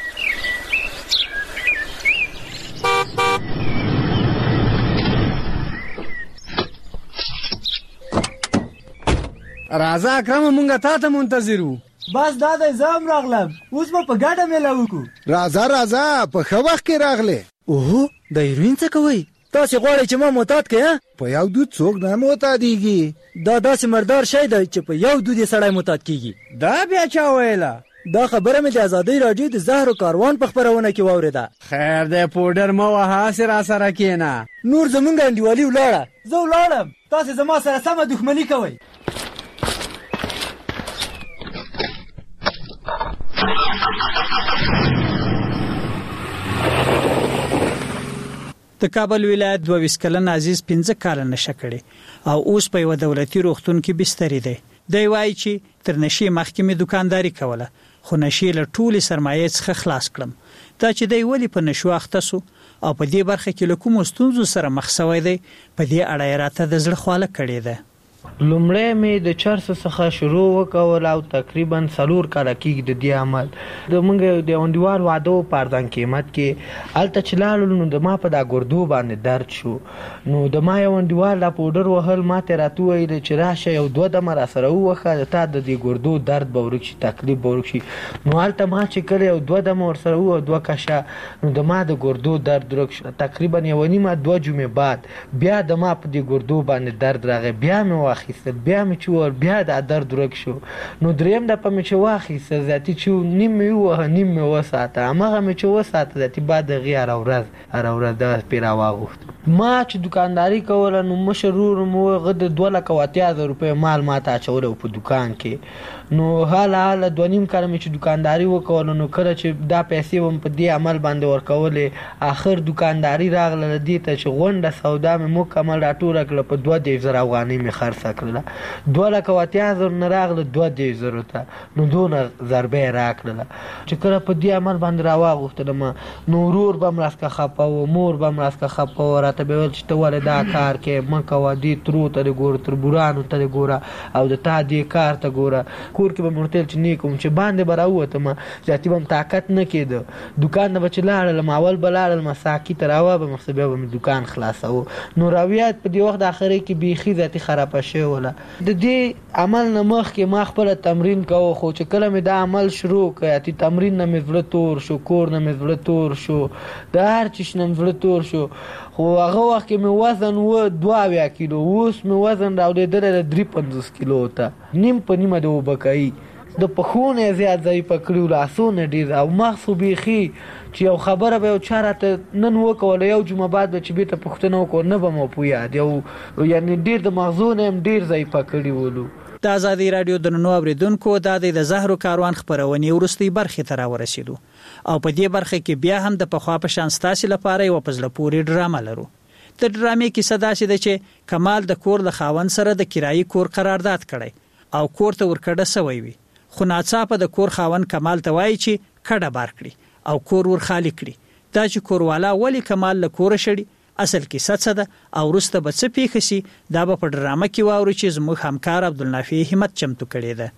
راځه اکرم مونږه تا ته منتظر وو. بس دا دی زه هم راغلم، اوس به په ګډه میله وکړو. راځه راځه په ښه وخت کې راغلې. اوهو د هیروین څه کوئ؟ تاسې غواړئ چې ما معتاد کړې؟ په یو دود څوک نه معتادېږي. دا داسې مردار شی دی چې په یو دود یې سړی معتاد کېږي. دا بیا چا ویله؟ دا خبره مې د ازادۍ راډیو د زهرو کاروان په خپرونه کې واورېده. خیر دی پوډر مه وهه، هسې راسره کښېنه. نور زمونږ انډیوالي ولاړه، زه ولاړم، تاسې زما سره سمه دښمني کوئ. د کابل ولایت دوه ویشت کلن عزیز پنځه کاله نشه کړي او اوس په یو دولتي روغتون کې بستري دی. دی وایي چې تر نشې مخکې مې دکانداري کوله، خو نشې له ټولې سرمایې څخه خلاص کړم. دا چې دی ولې په نشو اخته سو او په دې برخه کې له کومو ستونزو سره مخ شوی دی، په دې اړه یې راته د زړه خواله کړې ده. لومړی مې د چرس څخه شروع وکول او تقریبا څلور کاله کېږي د دې عمل. د موږ د انډیوال واده و په ارزان قیمت کې، هلته چې لاړلو نو د ما په دا ګردو باندې درد شو. نو د ما یو انډیوال دا پوډر وهل ما ته راته وویل چې راشه یو دوه دمه راسره ووهه، د تا د دې ګردو درد به ورک شي، تکلیف به ورک شي. نو هلته ما چې کله یو دوه دمه ورسره ووهه دوه کشه، نو د ما د ګردو درد ورک شو. تقریبا یوه نیمه دوه جمعې بعد بیا د ما په دې ګردو باندې درد راغی، بیا مې واخیستل، بیا مې چې ور بیا دا درد ورک شو. نو دریم دفعه مې چې واخیسته ذاتي چې نیم مې ووهه نیم مې وساته، هماغه مې چې وساته ذاتي بعد د هغې هره ورځ هره ورځ دغه پرې راواغوښت. ما چې دکانداري کوله نو مشر ورور مې هغه د دوه لکه او اتیا زره روپۍ مال ما ته اچولی و په دکان کې. نو حاله حاله دوه نیم کاله مې چې دکانداري وکوله، نو کله چې دا پیسې وم په دې عمل باندې ورکولې، آخر دکانداري راغله دې ته چې غونډه سودا مې مکمل راټوله کړه، په دوه دېرش زره افغانۍ مې خرڅ خلاصه کړله دوه لکه اتیا زره نه راغله دوه دېرش زرو ته نو دونه ضربه یې راکړله چې کله په دې عمل باندې راواغوښتلم نو ورور به م راسکه خفه و مور به م راسکه خفه و راته به ویل چې ته ولې دا کار کې مه کوه دې ترو ته دې ګوره تر بورانو ته دې ګوره او د تا دې کار ته ګوره کور کې به مې ورته ویل چې نه کوم چې باندې به راووتم زیاتي به م طاقت نه کېده دوکان ته به چې لاړلم اول به لاړلم ساقي ته راوبم خو بیا به مې دوکان خلاصوه نو راویات په دې وخت د اخرۍ کې بیخي ذاتي خرابه شوې وله د دې عمل نه مخکې ما خپله تمرین کوه خو چې کله مې دا عمل شروع کړ اتي تمرین نه مې زړه تور شو کور نه مې زړه تور شو د هر چیز نه مې زړه تور شو خو هغه وخت کې مې وزن و دوه اویا کیلو اوس مې وزن راولېدلی د درې پنځوس کیلو ته نیم په نیمه د اوبه کوي د پښو نه یې زیات ضعیفه کړي و لاسونه ډېر او مغز خو بیخي چې یو خبره به یو چا راته نن وکوله یو جمعه بعد به چې بېرته پوښتنه وکړو نه به مو په یاد یو یعنې ډېر د مغزو نه یم ډېر ضعیفه کړي ولو د ازادي راډیو درنو اوریدونکو دا د زهرو کاروان خپرونې وروستۍ برخې ته راورسېدو او په دې برخه کې بیا هم د پخوا په شان ستاسې لپاره یوه په زړه پورې ډرامه لرو د ډرامې کیسه داسې ده چې کمال د کور له خاوند سره د کرایي کور قرارداد کړی او کور ته ورکډه سوی وي خو ناڅاپه د کور خاوند کمال ته وایي چې کډه بار کړي او کور ور خالی کړي دا چې کوروالا ولې کمال له کوره شړي اصل کیسه څه ده او وروسته به څه پیښه شي دا به په ډرامه کې واورو چې زموږ همکار عبدالنافع همت چمتو کړې ده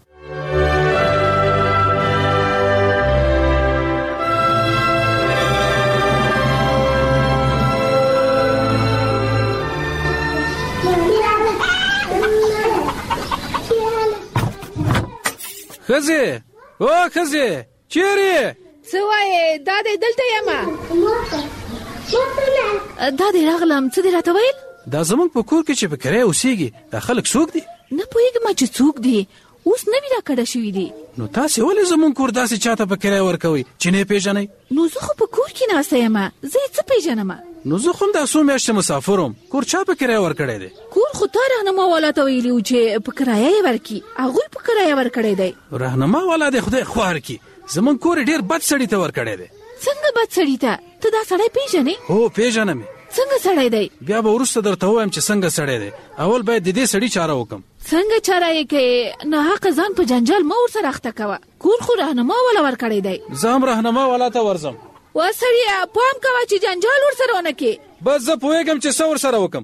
خزه او خزه چیرې څه وایې دا دی دلته یمه دا دی راغلم څه دی راته ویل دا زمونږ په کور کې چې په کرایه اوسېږي دا خلک څوک دي نه پوهېږم چې څوک دي اوس نوي راکډه شوي دي نو تاسې ولې زمونږ کور داسې چاته په کرایه ورکوئ چې نه یې پېژنئ نو زه خو په کور کې ناسته یم زه یې څه پېژنم نو زه خو هم دا څو میاشتې مسافر وم کور چا په کرایه ورکړی دی کور خو تا رهنما والا ته ویلي و چې په کرایه یې ورکړي هغوی په کرایه ورکړی دی رهنما والا دی خدای خوار کړي زمونږ کور ډېر بد سړي ته ورکړی دی څنګه بد سړي ته ته دا سړی پېژنې هو پېژنم څنګه سړی دی بیا به وروسته درته ووایم چې څنګه سړی دی اول باید د دې سړي چاره وکړم څنګه چاره یې کوې ناحقه ځان په جنجال مه ورسره اخته کوه کور خو رهنما والا ورکړی دی زه هم رهنما والا ته ورځم وا سړیه پام کوه چې جنجال ورسره ونه کړې بس زه پوهېږم چې څه ورسره وکړم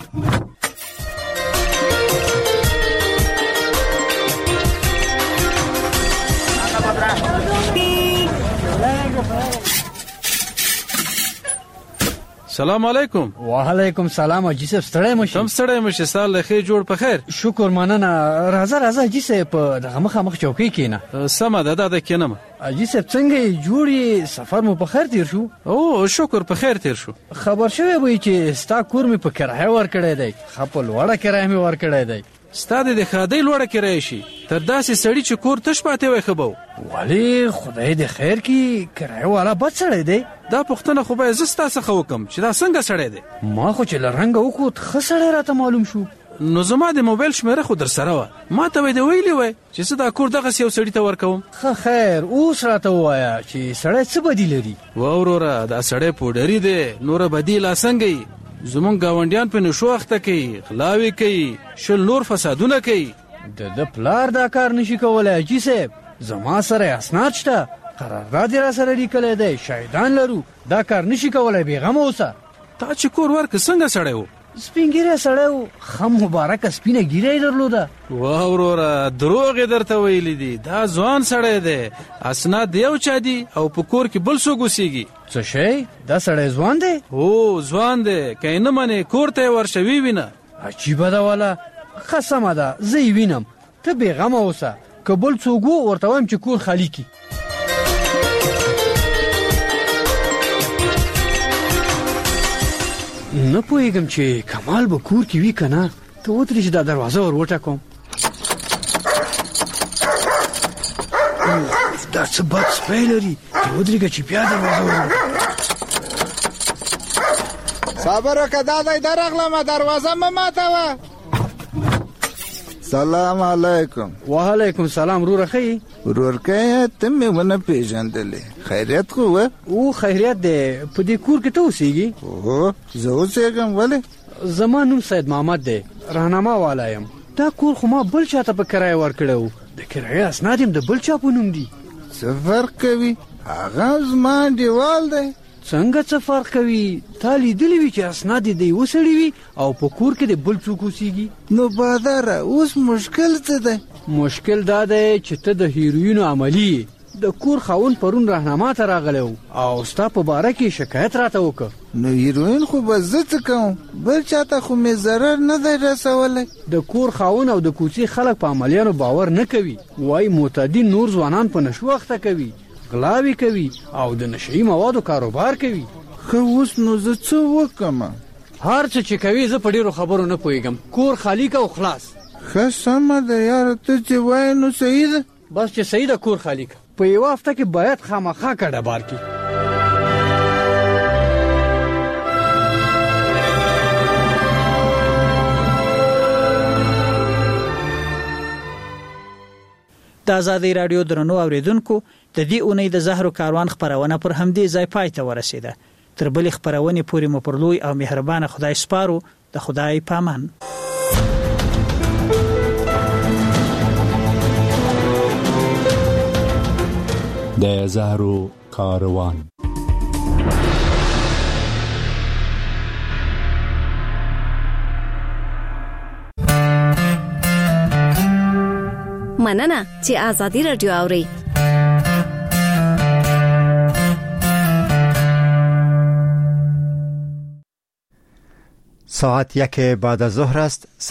سلام علیکم وعلیکم سلام حاجی صاحب ستړی مشي تم ستړی مشي سال له خیر جوړ په خیر شکر مننه راځه راځه حاجی صاحب په دغه مخامخ چوکۍ کېنه سمه ده دا د کېنم حاجی صاحب څنګه جوړې سفر مو په خیر تیر شو او شکر په خیر تیر شو خبر شوی وای چې ستا کور مې په کرایه ورکړی دی خپل وړه کرایه مې ورکړی دی ستا د خادۍ لوړه کرایه شي تر داسې سړي چې کور تش پاتې وای خو به ولې خدای دې خیر کړي کرایه والا بد سړی دی دا پوښتنه خو باید زه ستا څخه وکړم چې دا څنګه سړی دی ما خو چې له رنګه وکوت ښه سړی راته معلوم شو نو زما د موبایل شمیره خو در سره وه ما ته به یې ویلي وای چې زه دا کور دغسې یو سړي ته ورکوم ښه خیر اوس راته ووایه چې سړی څه بدي لري وا وروره دا سړی پوډري دی نوره بدي لا څنګه یي زمونږ ګاونډیان په نشو اخته کوي غلاوې کوي شل نور فسادونه کوي د ده پلار دا کار نشي کولی حاجي صاحب زما سره اسناد شته قرارداد یې را سره لیکلی دی شاهدان لرو دا کار نشي کولی بېغمه اوسه تا چې کور ورکړه څنګه سړی و سپین ګیری سړی و ښه مبارکه سپینه ګیره یې درلوده واه وروره دروغ یې درته ویلي دي دا ځوان سړی دی اسناد د یو چا دي او په کور کې بل څوک اوسېږي څه شی دا سړی ځوان دی هو ځوان دی که یې نه منې کور ته یې ورشه ووینه عجیبه ده والا ښه سمه ده زه یې وینم ته بېغمه اوسه که بل څوک و ورته وایم چې کور خالي کړي نه پوهېږم چې کمال به کور کې وي که نه ته ودرې چې دا دروازه ور وټکوم دا څه بد سپی لري ته ودرېږه چې بیا دروازه ور صبر وکړه دا دی درغلمه دروازه مه ماتوه سلام علیکم وعلیکم سلام وروره ښه یې ورورکیه ته مې ونه پېژندلې خیریت خو وه او خیریت دی په دې کور کې ته اوسېږي هو زه اوسېږم ولې زما نوم سید محمد دی رهنما والا یم دا کور خو ما بل چاته په کرایه ورکړو د کرایه اسناد هم د بل چا په نوم دي. څه فرق کوي؟ هغه زما انډیوال دی. څنګه څه فرق کوي؟ تا لیدلی وي چې اسناد د یو سړي وي او په کور کې د بل څوک اوسېږي. نو باداره اوس مشکل څه دی؟ مشکل دا دی چې ته د هیروینو عملی د کور خاوند پرون راهنما ته راغلی او ستا په باره کې شکایت راته وکړ. نو هیروین خو به زه څه کوم؟ بل چاته خو مې ضرر نه دی رسولی. د کور خاوند او د کوڅې خلک په عملیانو باور نه کوي. وایي معتدین نور ځوانان په نشو اخته کوي، غلاوې کوي او د نشهیي موادو کاروبار کوي. ښه اوس نو زه څه وکړم؟ هر څه چې کوي زه په ډېرو خبرو نه پوهېږم. کور خالی که او خلاص. ښه سمه ده یاره، ته چې وایې نو صحیح ده. بس چې صحیح ده کور خالی که. په یوه هفته کې باید خامخا کډه بار کړي. د آزادۍ راډیو درنو اوریدونکو، د دې اونۍ د زهرو کاروان خپرونه پر همدې ځای پای ته ورسېده. تر بلې خپرونې پورې مو پر لوی او مهربانه خدای سپارو. د خدای پامان. د زهرو کاروان. مننه چې آزادۍ رادیو اوري. ساعت یک بعد از ظهر است.